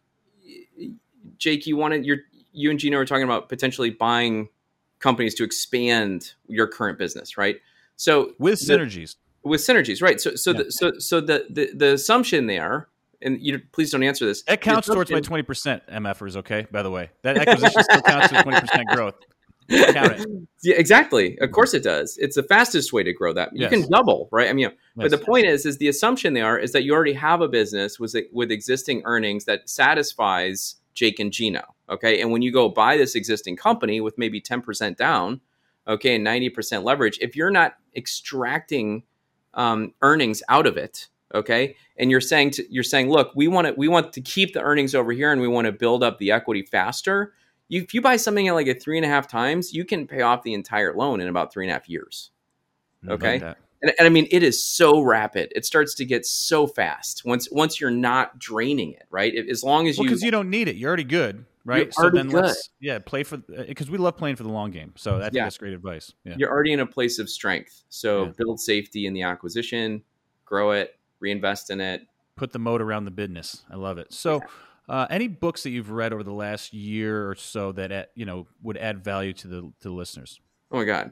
Jake, you and Gino were talking about potentially buying companies to expand your current business, right? So with synergies. With synergies, right? So the assumption there, and please don't answer this. That counts towards my 20% MFers, okay? By the way, that acquisition still counts as 20% growth. Count it. Yeah, exactly. Of course it does. It's the fastest way to grow that. You can double, right? I mean, but the point is the assumption there is that you already have a business with existing earnings that satisfies Jake and Gino, okay? And when you go buy this existing company with maybe 10% down, okay, and 90% leverage, if you're not extracting earnings out of it, okay, and you're saying, look, we want to keep the earnings over here, and we want to build up the equity faster. If you buy something at like a 3.5 times, you can pay off the entire loan in about 3.5 years. Okay, and I mean it is so rapid; it starts to get so fast once you're not draining it, right? As long as because you don't need it, you're already good, right? So then let's play for because we love playing for the long game. So I think that's great advice. Yeah. You're already in a place of strength, so build safety in the acquisition, grow it, reinvest in it, put the moat around the business. I love it. So, any books that you've read over the last year or so that would add value to the listeners? Oh my God.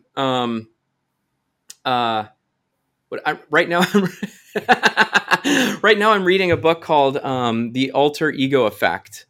Right now I'm reading a book called The Alter Ego Effect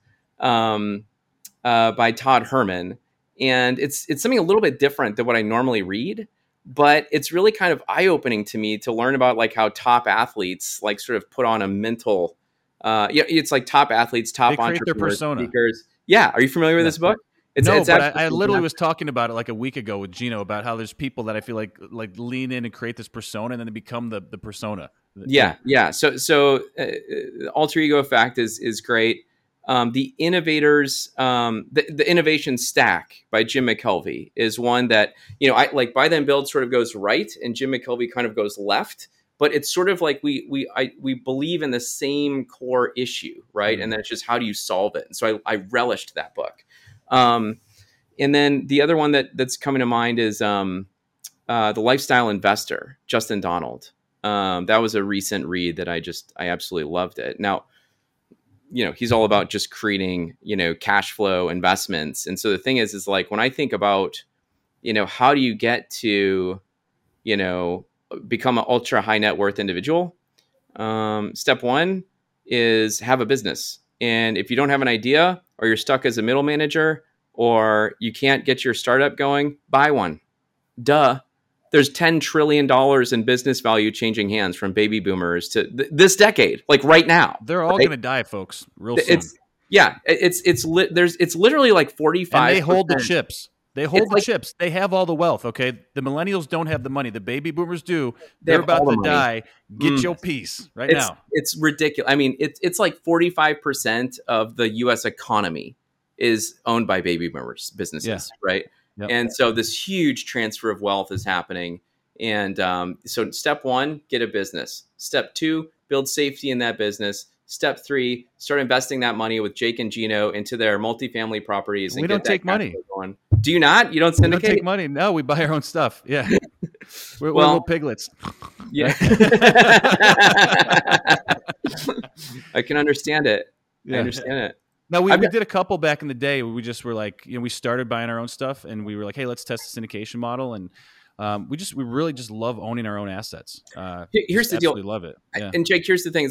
by Todd Herman, and it's something a little bit different than what I normally read, but it's really kind of eye-opening to me to learn about like how top athletes like sort of put on a mental it's like top athletes, top entrepreneurs, speakers. Yeah, are you familiar with this book? I literally was talking about it like a week ago with Gino about how there's people that I feel like lean in and create this persona and then they become the persona. Yeah. So Alter Ego Effect is great. The Innovators, the Innovation Stack by Jim McKelvey is one that, I like Buy Then Build sort of goes right and Jim McKelvey kind of goes left, but it's sort of like we believe in the same core issue, right? Mm-hmm. And then it's just how do you solve it? And so I relished that book. And then the other one that's coming to mind is The Lifestyle Investor, Justin Donald. That was a recent read that I absolutely loved it. Now, he's all about just creating, cash flow investments. And so the thing is like when I think about, how do you get to, become an ultra high net worth individual? Step one is have a business. And if you don't have an idea or you're stuck as a middle manager or you can't get your startup going, buy one. Duh. There's $10 trillion in business value changing hands from baby boomers to this decade, like right now. They're all going to die, folks, real soon. It's literally like 45. And they hold the chips. They hold the chips. They have all the wealth, okay? The millennials don't have the money. The baby boomers do. They're about to die. Get your piece now. It's ridiculous. I mean, it's like 45% of the U.S. economy is owned by baby boomers businesses, right? Yep. And so this huge transfer of wealth is happening. And so step one, get a business. Step two, build safety in that business. Step three, start investing that money with Jake and Gino into their multifamily properties. And we don't take money. Going. Do you not? You don't syndicate? We don't take money. No, we buy our own stuff. Yeah. We're little piglets. Yeah. I can understand it. I understand it. No, we did a couple back in the day. We just were like, we started buying our own stuff, and we were like, hey, let's test the syndication model, and we really just love owning our own assets. Here's the deal. Love it. Yeah. And Jake, here's the thing: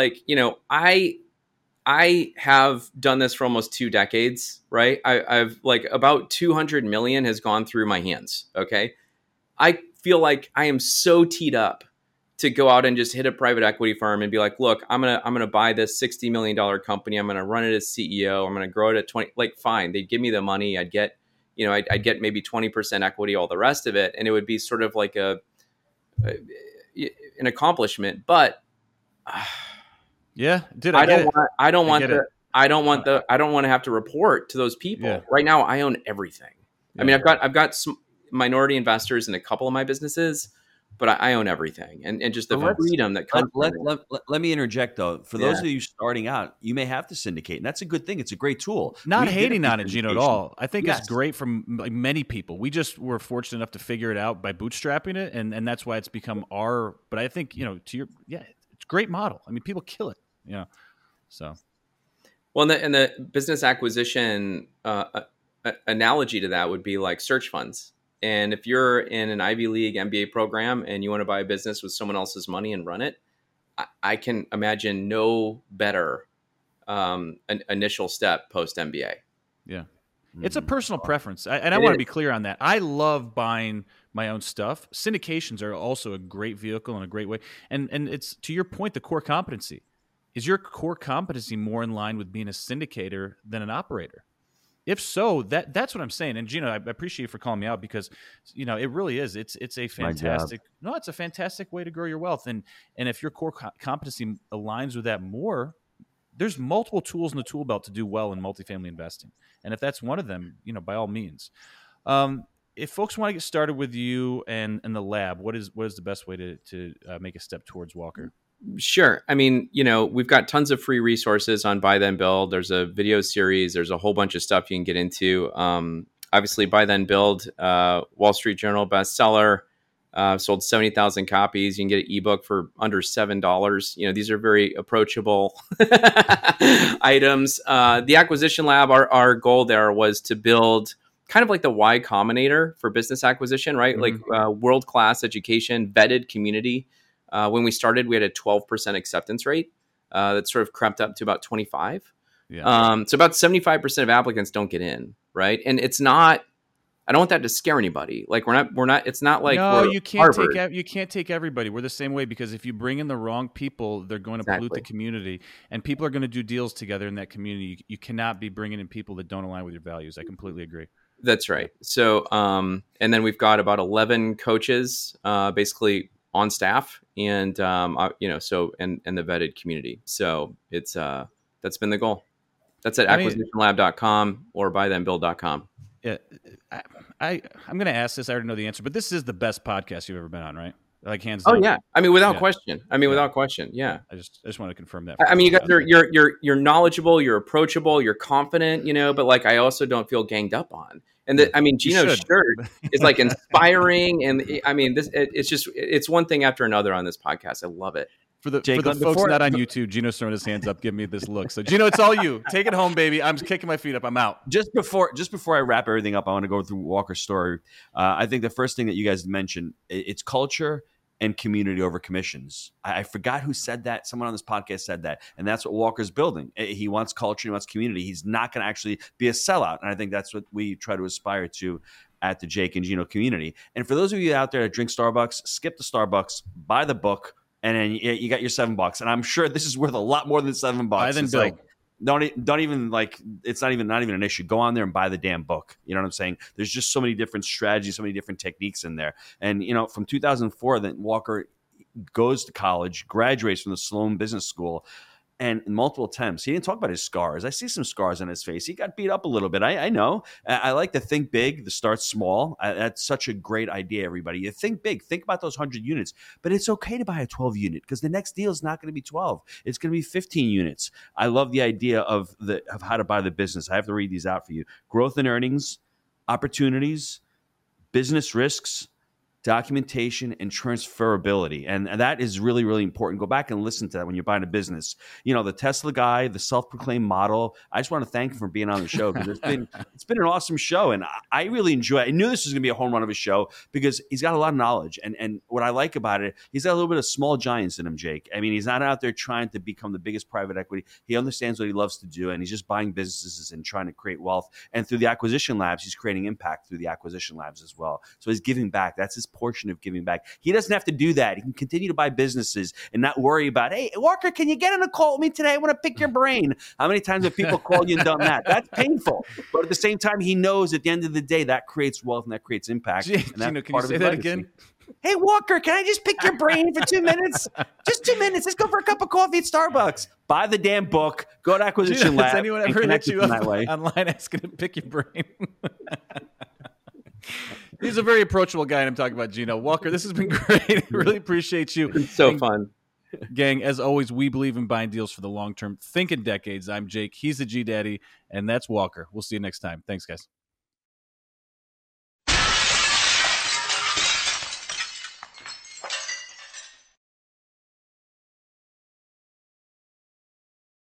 I have done this for almost 2 decades, right? I've like about 200 million has gone through my hands. Okay, I feel like I am so teed up to go out and just hit a private equity firm and be like, look, I'm gonna buy this $60 million company. I'm gonna run it as CEO. I'm gonna grow it at 20. Like, fine, they'd give me the money. I'd get, I'd get maybe 20% equity, all the rest of it, and it would be sort of like an accomplishment. But yeah, I don't want to have to report to those people. Yeah. Right now, I own everything. Yeah. I mean, I've got some minority investors in a couple of my businesses, but I own everything, and just the freedom that comes. Let me interject though. For those of you starting out, you may have to syndicate, and that's a good thing. It's a great tool. Not hating on it, Gino, at all. I think it's great for many people. We just were fortunate enough to figure it out by bootstrapping it, and that's why it's become our. But I think it's a great model. I mean, people kill it. So. Well, and the business acquisition analogy to that would be like search funds. And if you're in an Ivy League MBA program and you want to buy a business with someone else's money and run it, I can imagine no better an initial step post MBA. Yeah. It's a personal preference. I want to be clear on that. I love buying my own stuff. Syndications are also a great vehicle and a great way. And it's, to your point, the core competency. Is your core competency more in line with being a syndicator than an operator? If so, that's what I'm saying. And Gino, I appreciate you for calling me out because, it really is. It's a fantastic. No, it's a fantastic way to grow your wealth. And if your core competency aligns with that more, there's multiple tools in the tool belt to do well in multifamily investing. And if that's one of them, by all means. If folks want to get started with you and the lab, what is the best way to make a step towards Walker? Sure. I mean, we've got tons of free resources on Buy Then Build. There's a video series. There's a whole bunch of stuff you can get into. Obviously, Buy Then Build, Wall Street Journal bestseller, sold 70,000 copies. You can get an ebook for under $7. These are very approachable items. The Acquisition Lab, our goal there was to build kind of like the Y Combinator for business acquisition, right? Mm-hmm. Like world-class education, vetted community. When we started, we had a 12% acceptance rate that sort of crept up to about 25. Yeah. So about 75% of applicants don't get in, right? And it's not. I don't want that to scare anybody. Like we're not. It's not like you can't take everybody. We're the same way because if you bring in the wrong people, they're going to pollute the community, and people are going to do deals together in that community. You cannot be bringing in people that don't align with your values. I completely agree. That's right. So, and then we've got about 11 coaches, basically on staff, and and the vetted community. So it's that's been the goal. That's at acquisitionlab.com or buythenbuild.com. Yeah, I'm going to ask this. I already know the answer, but this is the best podcast you've ever been on, right? Like hands down. Oh yeah, I mean without question. Without question. Yeah. I just want to confirm that. I mean, you guys are you're knowledgeable, you're approachable, you're confident, but like I also don't feel ganged up on. And Gino's shirt is like inspiring, and I mean it's one thing after another on this podcast. I love it. For the folks not on YouTube, Gino's throwing his hands up, giving me this look. So Gino, it's all you. Take it home, baby. I'm kicking my feet up. I'm out. Just before I wrap everything up, I want to go through Walker's story. I think the first thing that you guys mentioned, it's culture and community over commissions. I forgot who said that. Someone on this podcast said that. And that's what Walker's building. He wants culture. He wants community. He's not going to actually be a sellout. And I think that's what we try to aspire to at the Jake and Gino community. And for those of you out there that drink Starbucks, skip the Starbucks, buy the book, and then you got your $7. And I'm sure this is worth a lot more than $7. Buy then it's build. Like, don't even like, it's not even an issue. Go on there and buy the damn book. You know what I'm saying? There's just so many different strategies, so many different techniques in there. And, from 2004, then Walker goes to college, graduates from the Sloan Business School, and in multiple attempts, he didn't talk about his scars. I see some scars on his face. He got beat up a little bit. I know. I like to think big, to start small. That's such a great idea, everybody. You think big. Think about those 100 units. But it's okay to buy a 12 unit because the next deal is not going to be 12. It's going to be 15 units. I love the idea of how to buy the business. I have to read these out for you. Growth and earnings, opportunities, business risks, documentation, and transferability. And that is really, really important. Go back and listen to that when you're buying a business. You know, the Tesla guy, the self-proclaimed model, I just want to thank him for being on the show, because it's been an awesome show. And I really enjoy it. I knew this was going to be a home run of a show because he's got a lot of knowledge. And what I like about it, he's got a little bit of small giants in him, Jake. I mean, he's not out there trying to become the biggest private equity. He understands what he loves to do, and he's just buying businesses and trying to create wealth. And through the acquisition labs, he's creating impact through the acquisition labs as well. So he's giving back. That's his portion of giving back. He doesn't have to do that. He can continue to buy businesses and not worry about, hey, Walker, can you get on a call with me today? I want to pick your brain. How many times have people called you and done that? That's painful. But at the same time, he knows at the end of the day that creates wealth and that creates impact. And that's Gino, can part you of say his that legacy. again? Hey, Walker, can I just pick your brain for 2 minutes? Just 2 minutes. Let's go for a cup of coffee at Starbucks. Buy the damn book. Go to Acquisition Gino, Lab. has anyone and ever connect hit you with them up that way. online asking to pick your brain? He's a very approachable guy, and I'm talking about Gino. Walker, this has been great. Really appreciate you. It's so fun. Gang, as always, we believe in buying deals for the long term. Think in decades. I'm Jake. He's the G Daddy, and that's Walker. We'll see you next time. Thanks, guys.